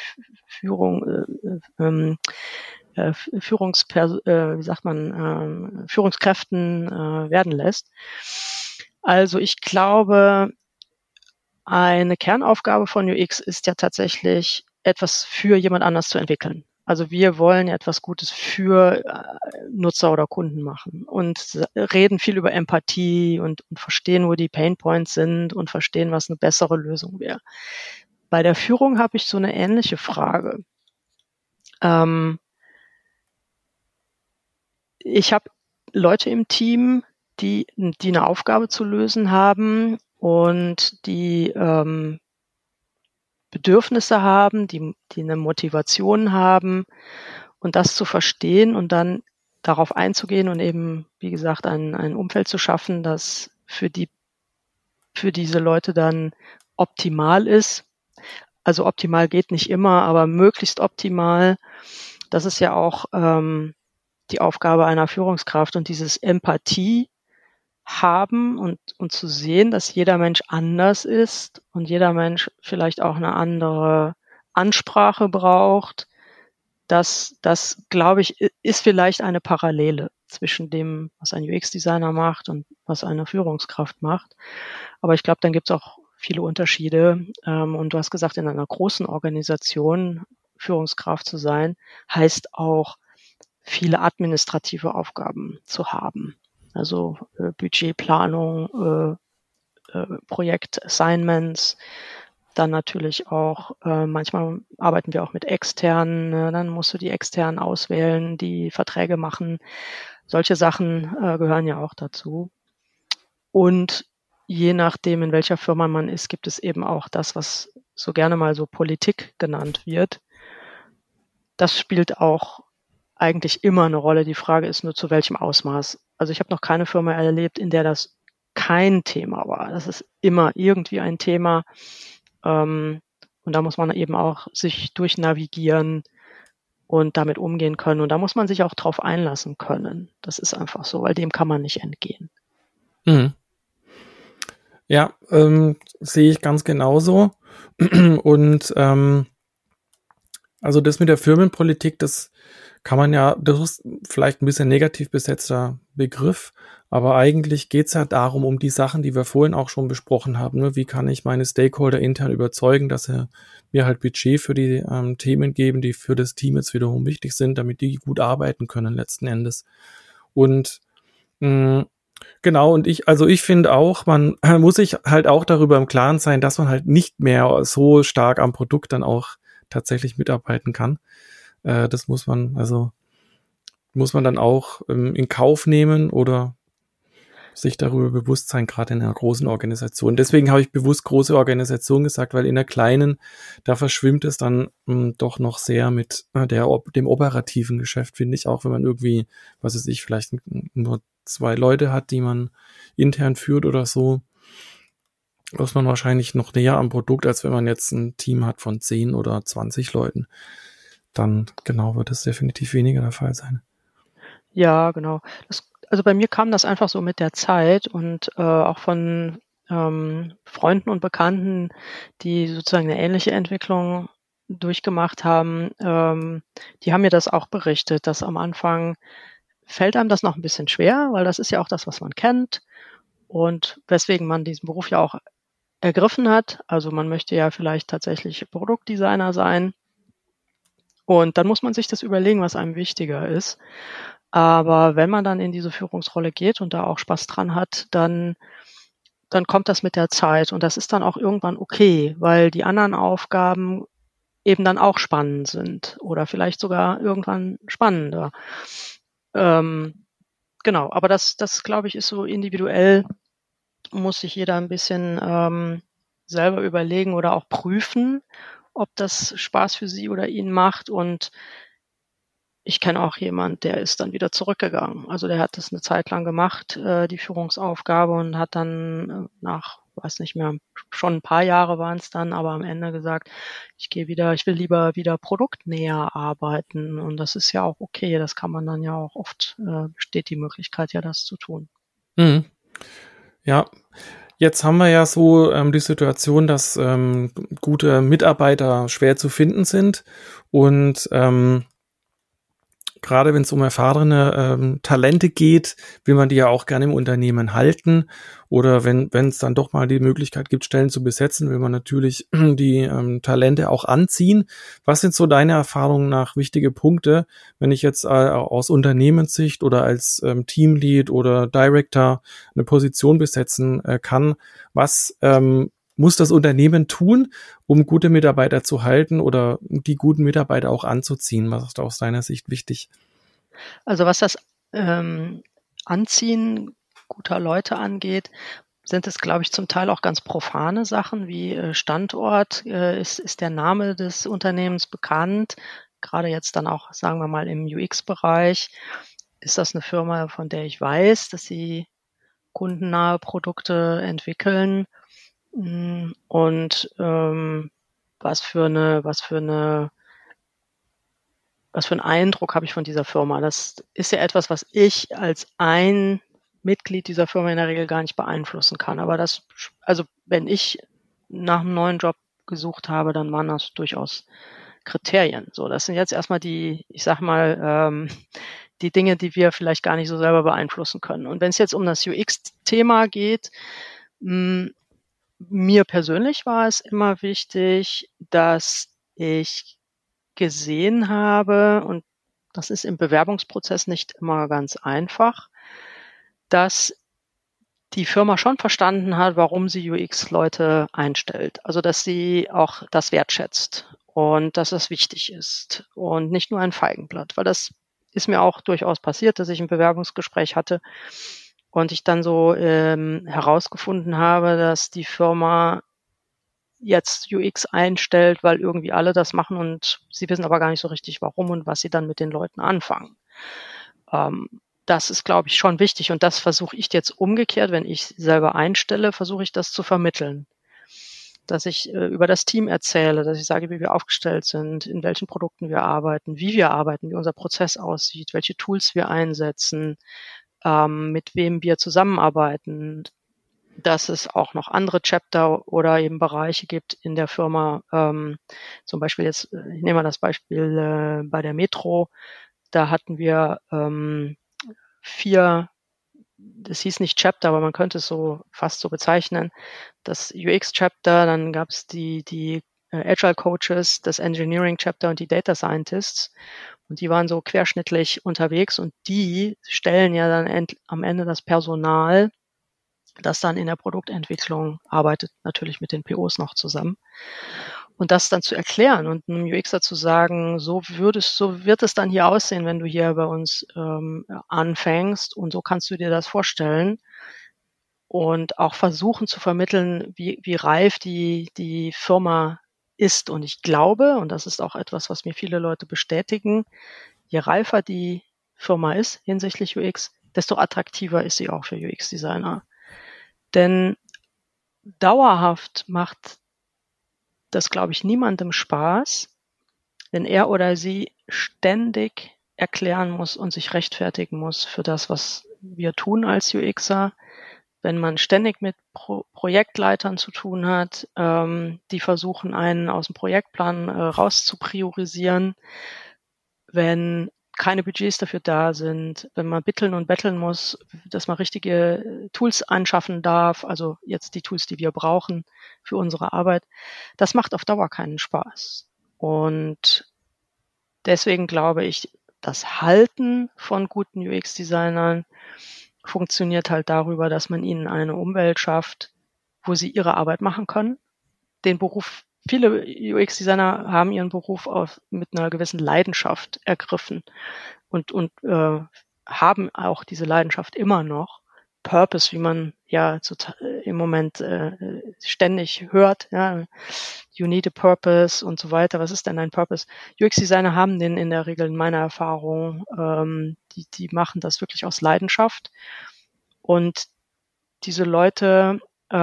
Führungskräften werden lässt. Also ich glaube, eine Kernaufgabe von UX ist ja tatsächlich, etwas für jemand anders zu entwickeln. Also wir wollen ja etwas Gutes für Nutzer oder Kunden machen und reden viel über Empathie und verstehen, wo die Painpoints sind und verstehen, was eine bessere Lösung wäre. Bei der Führung habe ich so eine ähnliche Frage. Ich habe Leute im Team, die eine Aufgabe zu lösen haben und die Bedürfnisse haben, die eine Motivation haben und das zu verstehen und dann darauf einzugehen und eben, wie gesagt, ein Umfeld zu schaffen, das für diese Leute dann optimal ist. Also optimal geht nicht immer, aber möglichst optimal. Das ist ja auch die Aufgabe einer Führungskraft und dieses Empathie haben und zu sehen, dass jeder Mensch anders ist und jeder Mensch vielleicht auch eine andere Ansprache braucht. Das glaube ich, ist vielleicht eine Parallele zwischen dem, was ein UX-Designer macht und was eine Führungskraft macht. Aber ich glaube, dann gibt es auch viele Unterschiede. Und du hast gesagt, in einer großen Organisation Führungskraft zu sein, heißt auch, viele administrative Aufgaben zu haben. Also Budgetplanung, Projektassignments, dann natürlich auch, manchmal arbeiten wir auch mit Externen, ne? Dann musst du die Externen auswählen, die Verträge machen. Solche Sachen gehören ja auch dazu. Und je nachdem, in welcher Firma man ist, gibt es eben auch das, was so gerne mal so Politik genannt wird. Das spielt auch eigentlich immer eine Rolle. Die Frage ist nur, zu welchem Ausmaß. Also ich habe noch keine Firma erlebt, in der das kein Thema war. Das ist immer irgendwie ein Thema. Und da muss man eben auch sich durchnavigieren und damit umgehen können. Und da muss man sich auch drauf einlassen können. Das ist einfach so, weil dem kann man nicht entgehen. Mhm. Ja, sehe ich ganz genauso. Und also das mit der Firmenpolitik, das kann man ja, das ist vielleicht ein bisschen negativ besetzter Begriff, aber eigentlich geht's ja darum, um die Sachen, die wir vorhin auch schon besprochen haben. Ne? Wie kann ich meine Stakeholder intern überzeugen, dass sie mir halt Budget für die Themen geben, die für das Team jetzt wiederum wichtig sind, damit die gut arbeiten können letzten Endes. Und genau, und ich finde auch, man muss sich halt auch darüber im Klaren sein, dass man halt nicht mehr so stark am Produkt dann auch tatsächlich mitarbeiten kann. Das muss man dann auch in Kauf nehmen oder sich darüber bewusst sein, gerade in einer großen Organisation. Deswegen habe ich bewusst große Organisation gesagt, weil in der kleinen, da verschwimmt es dann doch noch sehr mit dem operativen Geschäft, finde ich, auch wenn man irgendwie, was weiß ich, vielleicht nur 2 Leute hat, die man intern führt oder so, ist man wahrscheinlich noch näher am Produkt, als wenn man jetzt ein Team hat von 10 oder 20 Leuten. Dann genau wird es definitiv weniger der Fall sein. Ja, genau. Also bei mir kam das einfach so mit der Zeit und auch von Freunden und Bekannten, die sozusagen eine ähnliche Entwicklung durchgemacht haben, die haben mir das auch berichtet, dass am Anfang fällt einem das noch ein bisschen schwer, weil das ist ja auch das, was man kennt und weswegen man diesen Beruf ja auch ergriffen hat. Also man möchte ja vielleicht tatsächlich Produktdesigner sein und dann muss man sich das überlegen, was einem wichtiger ist. Aber wenn man dann in diese Führungsrolle geht und da auch Spaß dran hat, dann kommt das mit der Zeit und das ist dann auch irgendwann okay, weil die anderen Aufgaben eben dann auch spannend sind oder vielleicht sogar irgendwann spannender. Genau, aber das glaube ich, ist so individuell, muss sich jeder ein bisschen selber überlegen oder auch prüfen, ob das Spaß für sie oder ihn macht. Und ich kenne auch jemand, der ist dann wieder zurückgegangen. Also der hat das eine Zeit lang gemacht, die Führungsaufgabe und hat dann nach, weiß nicht mehr, schon ein paar Jahre waren es dann, aber am Ende gesagt, ich will lieber wieder produktnäher arbeiten. Und das ist ja auch okay. Das kann man dann ja auch oft, besteht die Möglichkeit ja, das zu tun. Mhm. Ja, jetzt haben wir ja so die Situation, dass gute Mitarbeiter schwer zu finden sind und gerade wenn es um erfahrene Talente geht, will man die ja auch gerne im Unternehmen halten. Oder wenn es dann doch mal die Möglichkeit gibt, Stellen zu besetzen, will man natürlich die Talente auch anziehen. Was sind so deine Erfahrungen nach wichtige Punkte, wenn ich jetzt aus Unternehmenssicht oder als Teamlead oder Director eine Position besetzen kann? Was muss das Unternehmen tun, um gute Mitarbeiter zu halten oder die guten Mitarbeiter auch anzuziehen? Was ist aus deiner Sicht wichtig? Also was das Anziehen guter Leute angeht, sind es, glaube ich, zum Teil auch ganz profane Sachen wie Standort. Ist der Name des Unternehmens bekannt? Gerade jetzt dann auch, sagen wir mal, im UX-Bereich. Ist das eine Firma, von der ich weiß, dass sie kundennahe Produkte entwickeln? Und was für einen Eindruck habe ich von dieser Firma? Das ist ja etwas, was ich als ein Mitglied dieser Firma in der Regel gar nicht beeinflussen kann. Aber also wenn ich nach einem neuen Job gesucht habe, dann waren das durchaus Kriterien. So, das sind jetzt erstmal ich sag mal, die Dinge, die wir vielleicht gar nicht so selber beeinflussen können. Und wenn es jetzt um das UX-Thema geht, mir persönlich war es immer wichtig, dass ich gesehen habe, und das ist im Bewerbungsprozess nicht immer ganz einfach, dass die Firma schon verstanden hat, warum sie UX-Leute einstellt. Also, dass sie auch das wertschätzt und dass es wichtig ist und nicht nur ein Feigenblatt, weil das ist mir auch durchaus passiert, dass ich ein Bewerbungsgespräch hatte und ich dann so herausgefunden habe, dass die Firma jetzt UX einstellt, weil irgendwie alle das machen und sie wissen aber gar nicht so richtig, warum und was sie dann mit den Leuten anfangen. Das ist, glaube ich, schon wichtig und das versuche ich jetzt umgekehrt, wenn ich selber einstelle, versuche ich das zu vermitteln. Dass ich über das Team erzähle, dass ich sage, wie wir aufgestellt sind, in welchen Produkten wir arbeiten, wie unser Prozess aussieht, welche Tools wir einsetzen, mit wem wir zusammenarbeiten, dass es auch noch andere Chapter oder eben Bereiche gibt in der Firma. Zum Beispiel jetzt, ich nehme mal das Beispiel bei der Metro, da hatten wir 4, das hieß nicht Chapter, aber man könnte es so fast so bezeichnen, das UX-Chapter, dann gab es die Agile Coaches, das Engineering Chapter und die Data Scientists. Und die waren so querschnittlich unterwegs und die stellen ja dann am Ende das Personal, das dann in der Produktentwicklung arbeitet, natürlich mit den POs noch zusammen. Und das dann zu erklären und einem UXer zu sagen, so wird es dann hier aussehen, wenn du hier bei uns anfängst und so kannst du dir das vorstellen. Und auch versuchen zu vermitteln, wie reif die Firma ist. Und ich glaube, und das ist auch etwas, was mir viele Leute bestätigen, je reifer die Firma ist hinsichtlich UX, desto attraktiver ist sie auch für UX-Designer. Denn dauerhaft macht das, glaube ich, niemandem Spaß, wenn er oder sie ständig erklären muss und sich rechtfertigen muss für das, was wir tun als UXer. Wenn man ständig mit Projektleitern zu tun hat, die versuchen, einen aus dem Projektplan raus zu priorisieren, wenn keine Budgets dafür da sind, wenn man bitteln und betteln muss, dass man richtige Tools anschaffen darf, also jetzt die Tools, die wir brauchen für unsere Arbeit, das macht auf Dauer keinen Spaß. Und deswegen glaube ich, das Halten von guten UX-Designern funktioniert halt darüber, dass man ihnen eine Umwelt schafft, wo sie ihre Arbeit machen können. Den Beruf, viele UX-Designer haben ihren Beruf mit einer gewissen Leidenschaft ergriffen und haben auch diese Leidenschaft immer noch. Purpose, wie man ja im Moment ständig hört, ja, you need a purpose und so weiter. Was ist denn ein Purpose? UX-Designer haben den in der Regel in meiner Erfahrung, die machen das wirklich aus Leidenschaft und diese Leute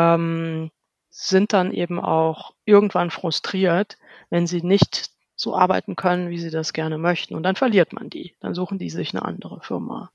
sind dann eben auch irgendwann frustriert, wenn sie nicht so arbeiten können, wie sie das gerne möchten. Und dann verliert man die. Dann suchen die sich eine andere Firma.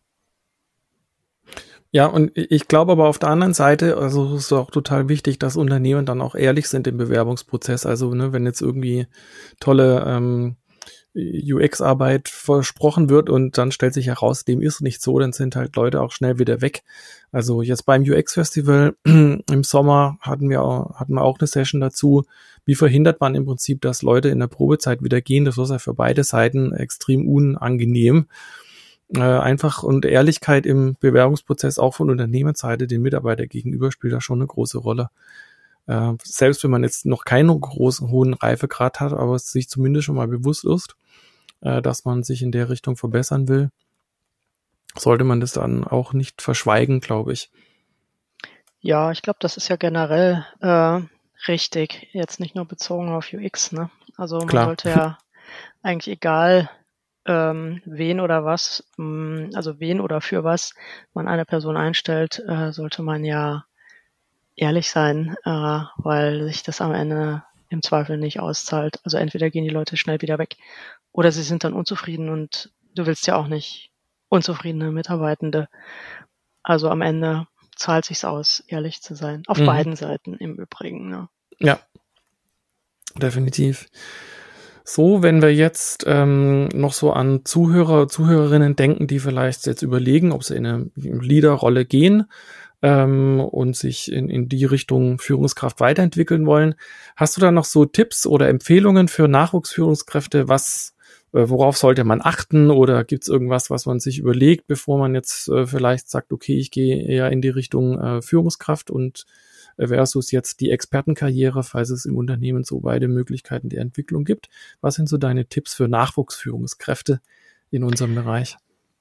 Ja, und ich glaube aber auf der anderen Seite, also es ist auch total wichtig, dass Unternehmen dann auch ehrlich sind im Bewerbungsprozess. Also ne, wenn jetzt irgendwie tolle UX-Arbeit versprochen wird und dann stellt sich heraus, dem ist nicht so, dann sind halt Leute auch schnell wieder weg. Also jetzt beim UX-Festival im Sommer hatten wir auch eine Session dazu, wie verhindert man im Prinzip, dass Leute in der Probezeit wieder gehen. Das ist ja für beide Seiten extrem unangenehm. Einfach und Ehrlichkeit im Bewerbungsprozess auch von Unternehmensseite den Mitarbeiter gegenüber spielt da schon eine große Rolle. Selbst wenn man jetzt noch keinen hohen Reifegrad hat, aber es sich zumindest schon mal bewusst ist, dass man sich in der Richtung verbessern will, sollte man das dann auch nicht verschweigen, glaube ich. Ja, ich glaube, das ist ja generell richtig, jetzt nicht nur bezogen auf UX, ne? Also man sollte ja eigentlich egal wen oder was, also wen oder für was man eine Person einstellt, sollte man ja ehrlich sein, weil sich das am Ende im Zweifel nicht auszahlt. Also entweder gehen die Leute schnell wieder weg oder sie sind dann unzufrieden und du willst ja auch nicht unzufriedene Mitarbeitende. Also am Ende zahlt sich's aus, ehrlich zu sein. Auf beiden Seiten im Übrigen. Ne? Ja, definitiv. So, wenn wir jetzt noch so an Zuhörerinnen denken, die vielleicht jetzt überlegen, ob sie in eine Leaderrolle gehen, und sich in die Richtung Führungskraft weiterentwickeln wollen. Hast du da noch so Tipps oder Empfehlungen für Nachwuchsführungskräfte? Worauf sollte man achten, oder gibt es irgendwas, was man sich überlegt, bevor man jetzt vielleicht sagt, okay, ich gehe eher in die Richtung Führungskraft und versus jetzt die Expertenkarriere, falls es im Unternehmen so beide Möglichkeiten der Entwicklung gibt. Was sind so deine Tipps für Nachwuchsführungskräfte in unserem Bereich?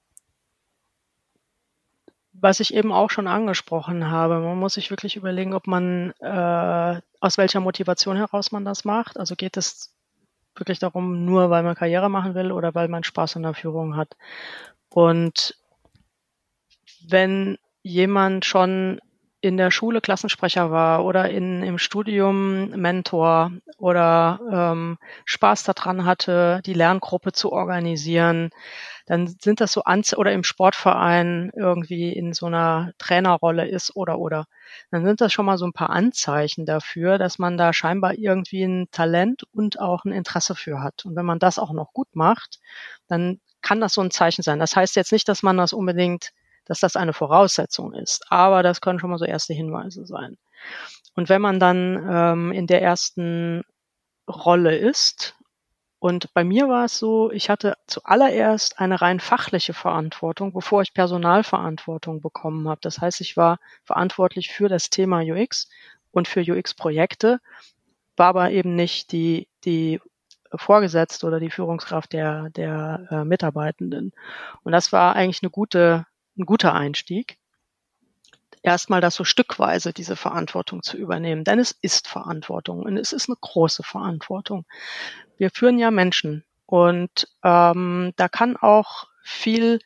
Was ich eben auch schon angesprochen habe, man muss sich wirklich überlegen, ob man aus welcher Motivation heraus man das macht. Also geht es wirklich darum, nur weil man Karriere machen will oder weil man Spaß an der Führung hat. Und wenn jemand schon in der Schule Klassensprecher war oder im Studium Mentor oder Spaß daran hatte, die Lerngruppe zu organisieren, dann sind das so oder im Sportverein irgendwie in so einer Trainerrolle ist oder. Dann sind das schon mal so ein paar Anzeichen dafür, dass man da scheinbar irgendwie ein Talent und auch ein Interesse für hat. Und wenn man das auch noch gut macht, dann kann das so ein Zeichen sein. Das heißt jetzt nicht, dass das eine Voraussetzung ist, aber das können schon mal so erste Hinweise sein. Und wenn man dann in der ersten Rolle ist, und bei mir war es so, ich hatte zuallererst eine rein fachliche Verantwortung, bevor ich Personalverantwortung bekommen habe. Das heißt, ich war verantwortlich für das Thema UX und für UX-Projekte, war aber eben nicht die Vorgesetzte oder die Führungskraft der Mitarbeitenden. Und das war eigentlich ein guter Einstieg, erstmal das so stückweise diese Verantwortung zu übernehmen. Denn es ist Verantwortung und es ist eine große Verantwortung. Wir führen ja Menschen und da kann auch viel,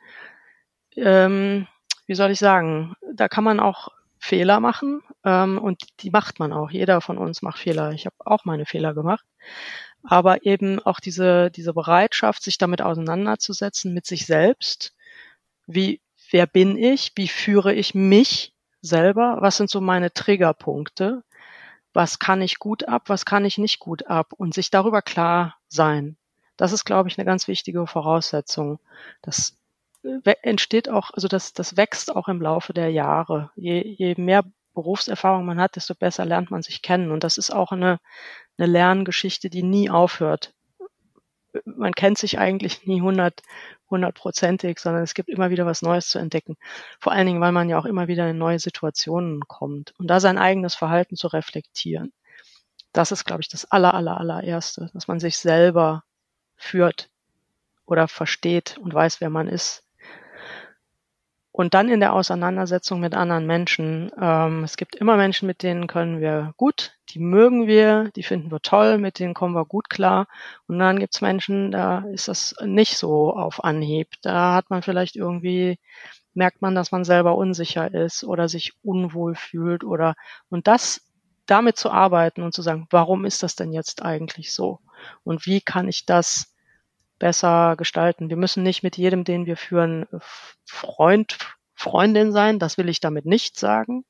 wie soll ich sagen, da kann man auch Fehler machen und die macht man auch. Jeder von uns macht Fehler. Ich habe auch meine Fehler gemacht. Aber eben auch diese Bereitschaft, sich damit auseinanderzusetzen mit sich selbst. Wer bin ich? Wie führe ich mich selber? Was sind so meine Triggerpunkte? Was kann ich gut ab? Was kann ich nicht gut ab? Und sich darüber klar sein. Das ist, glaube ich, eine ganz wichtige Voraussetzung. Das entsteht auch, also das wächst auch im Laufe der Jahre. Je mehr Berufserfahrung man hat, desto besser lernt man sich kennen. Und das ist auch eine Lerngeschichte, die nie aufhört. Man kennt sich eigentlich nie hundertprozentig, sondern es gibt immer wieder was Neues zu entdecken. Vor allen Dingen, weil man ja auch immer wieder in neue Situationen kommt. Und da sein eigenes Verhalten zu reflektieren, das ist, glaube ich, das allererste, dass man sich selber führt oder versteht und weiß, wer man ist. Und dann in der Auseinandersetzung mit anderen Menschen. Es gibt immer Menschen, mit denen können wir gut, die mögen wir, die finden wir toll, mit denen kommen wir gut klar. Und dann gibt es Menschen, da ist das nicht so auf Anhieb. Da hat man vielleicht merkt man, dass man selber unsicher ist oder sich unwohl fühlt und damit zu arbeiten und zu sagen, warum ist das denn jetzt eigentlich so? Und wie kann ich das besser gestalten? Wir müssen nicht mit jedem, den wir führen, Freundin sein, das will ich damit nicht sagen,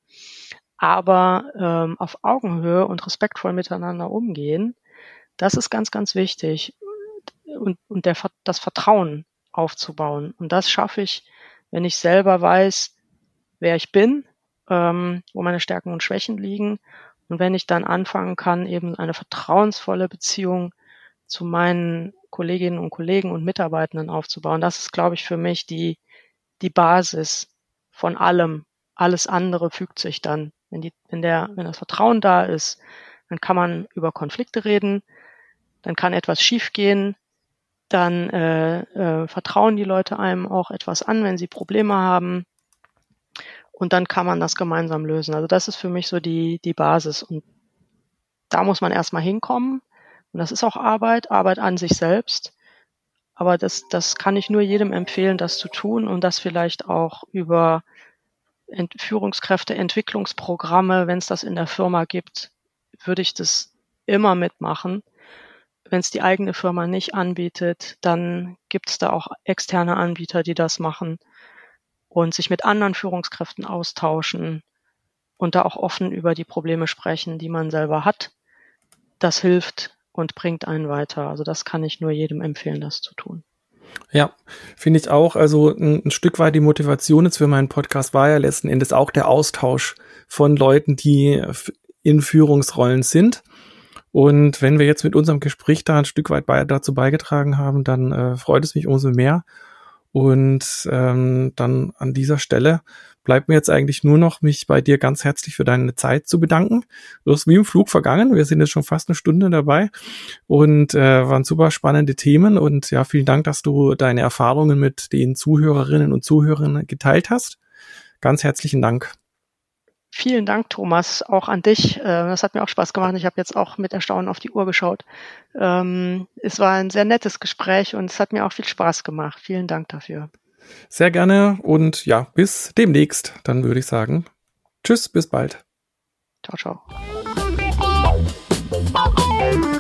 aber auf Augenhöhe und respektvoll miteinander umgehen, das ist ganz, ganz wichtig und das Vertrauen aufzubauen. Und das schaffe ich, wenn ich selber weiß, wer ich bin, wo meine Stärken und Schwächen liegen und wenn ich dann anfangen kann, eben eine vertrauensvolle Beziehung zu meinen Kolleginnen und Kollegen und Mitarbeitenden aufzubauen. Das ist, glaube ich, für mich die Basis von allem. Alles andere fügt sich dann. Wenn das Vertrauen da ist, dann kann man über Konflikte reden, dann kann etwas schiefgehen, dann vertrauen die Leute einem auch etwas an, wenn sie Probleme haben. Und dann kann man das gemeinsam lösen. Also das ist für mich so die Basis. Und da muss man erstmal hinkommen. Und das ist auch Arbeit an sich selbst. Aber das kann ich nur jedem empfehlen, das zu tun und das vielleicht auch über Führungskräfte, Entwicklungsprogramme, wenn es das in der Firma gibt, würde ich das immer mitmachen. Wenn es die eigene Firma nicht anbietet, dann gibt es da auch externe Anbieter, die das machen und sich mit anderen Führungskräften austauschen und da auch offen über die Probleme sprechen, die man selber hat. Das hilft und bringt einen weiter. Also das kann ich nur jedem empfehlen, das zu tun. Ja, finde ich auch. Also ein Stück weit die Motivation jetzt für meinen Podcast war ja letzten Endes auch der Austausch von Leuten, die in Führungsrollen sind. Und wenn wir jetzt mit unserem Gespräch da ein Stück weit dazu beigetragen haben, dann freut es mich umso mehr. Und dann an dieser Stelle bleibt mir jetzt eigentlich nur noch, mich bei dir ganz herzlich für deine Zeit zu bedanken. Du hast wie im Flug vergangen. Wir sind jetzt schon fast eine Stunde dabei und waren super spannende Themen. Und ja, vielen Dank, dass du deine Erfahrungen mit den Zuhörerinnen und Zuhörern geteilt hast. Ganz herzlichen Dank. Vielen Dank, Thomas, auch an dich. Das hat mir auch Spaß gemacht. Ich habe jetzt auch mit Erstaunen auf die Uhr geschaut. Es war ein sehr nettes Gespräch und es hat mir auch viel Spaß gemacht. Vielen Dank dafür. Sehr gerne und ja, bis demnächst. Dann würde ich sagen, tschüss, bis bald. Ciao, ciao.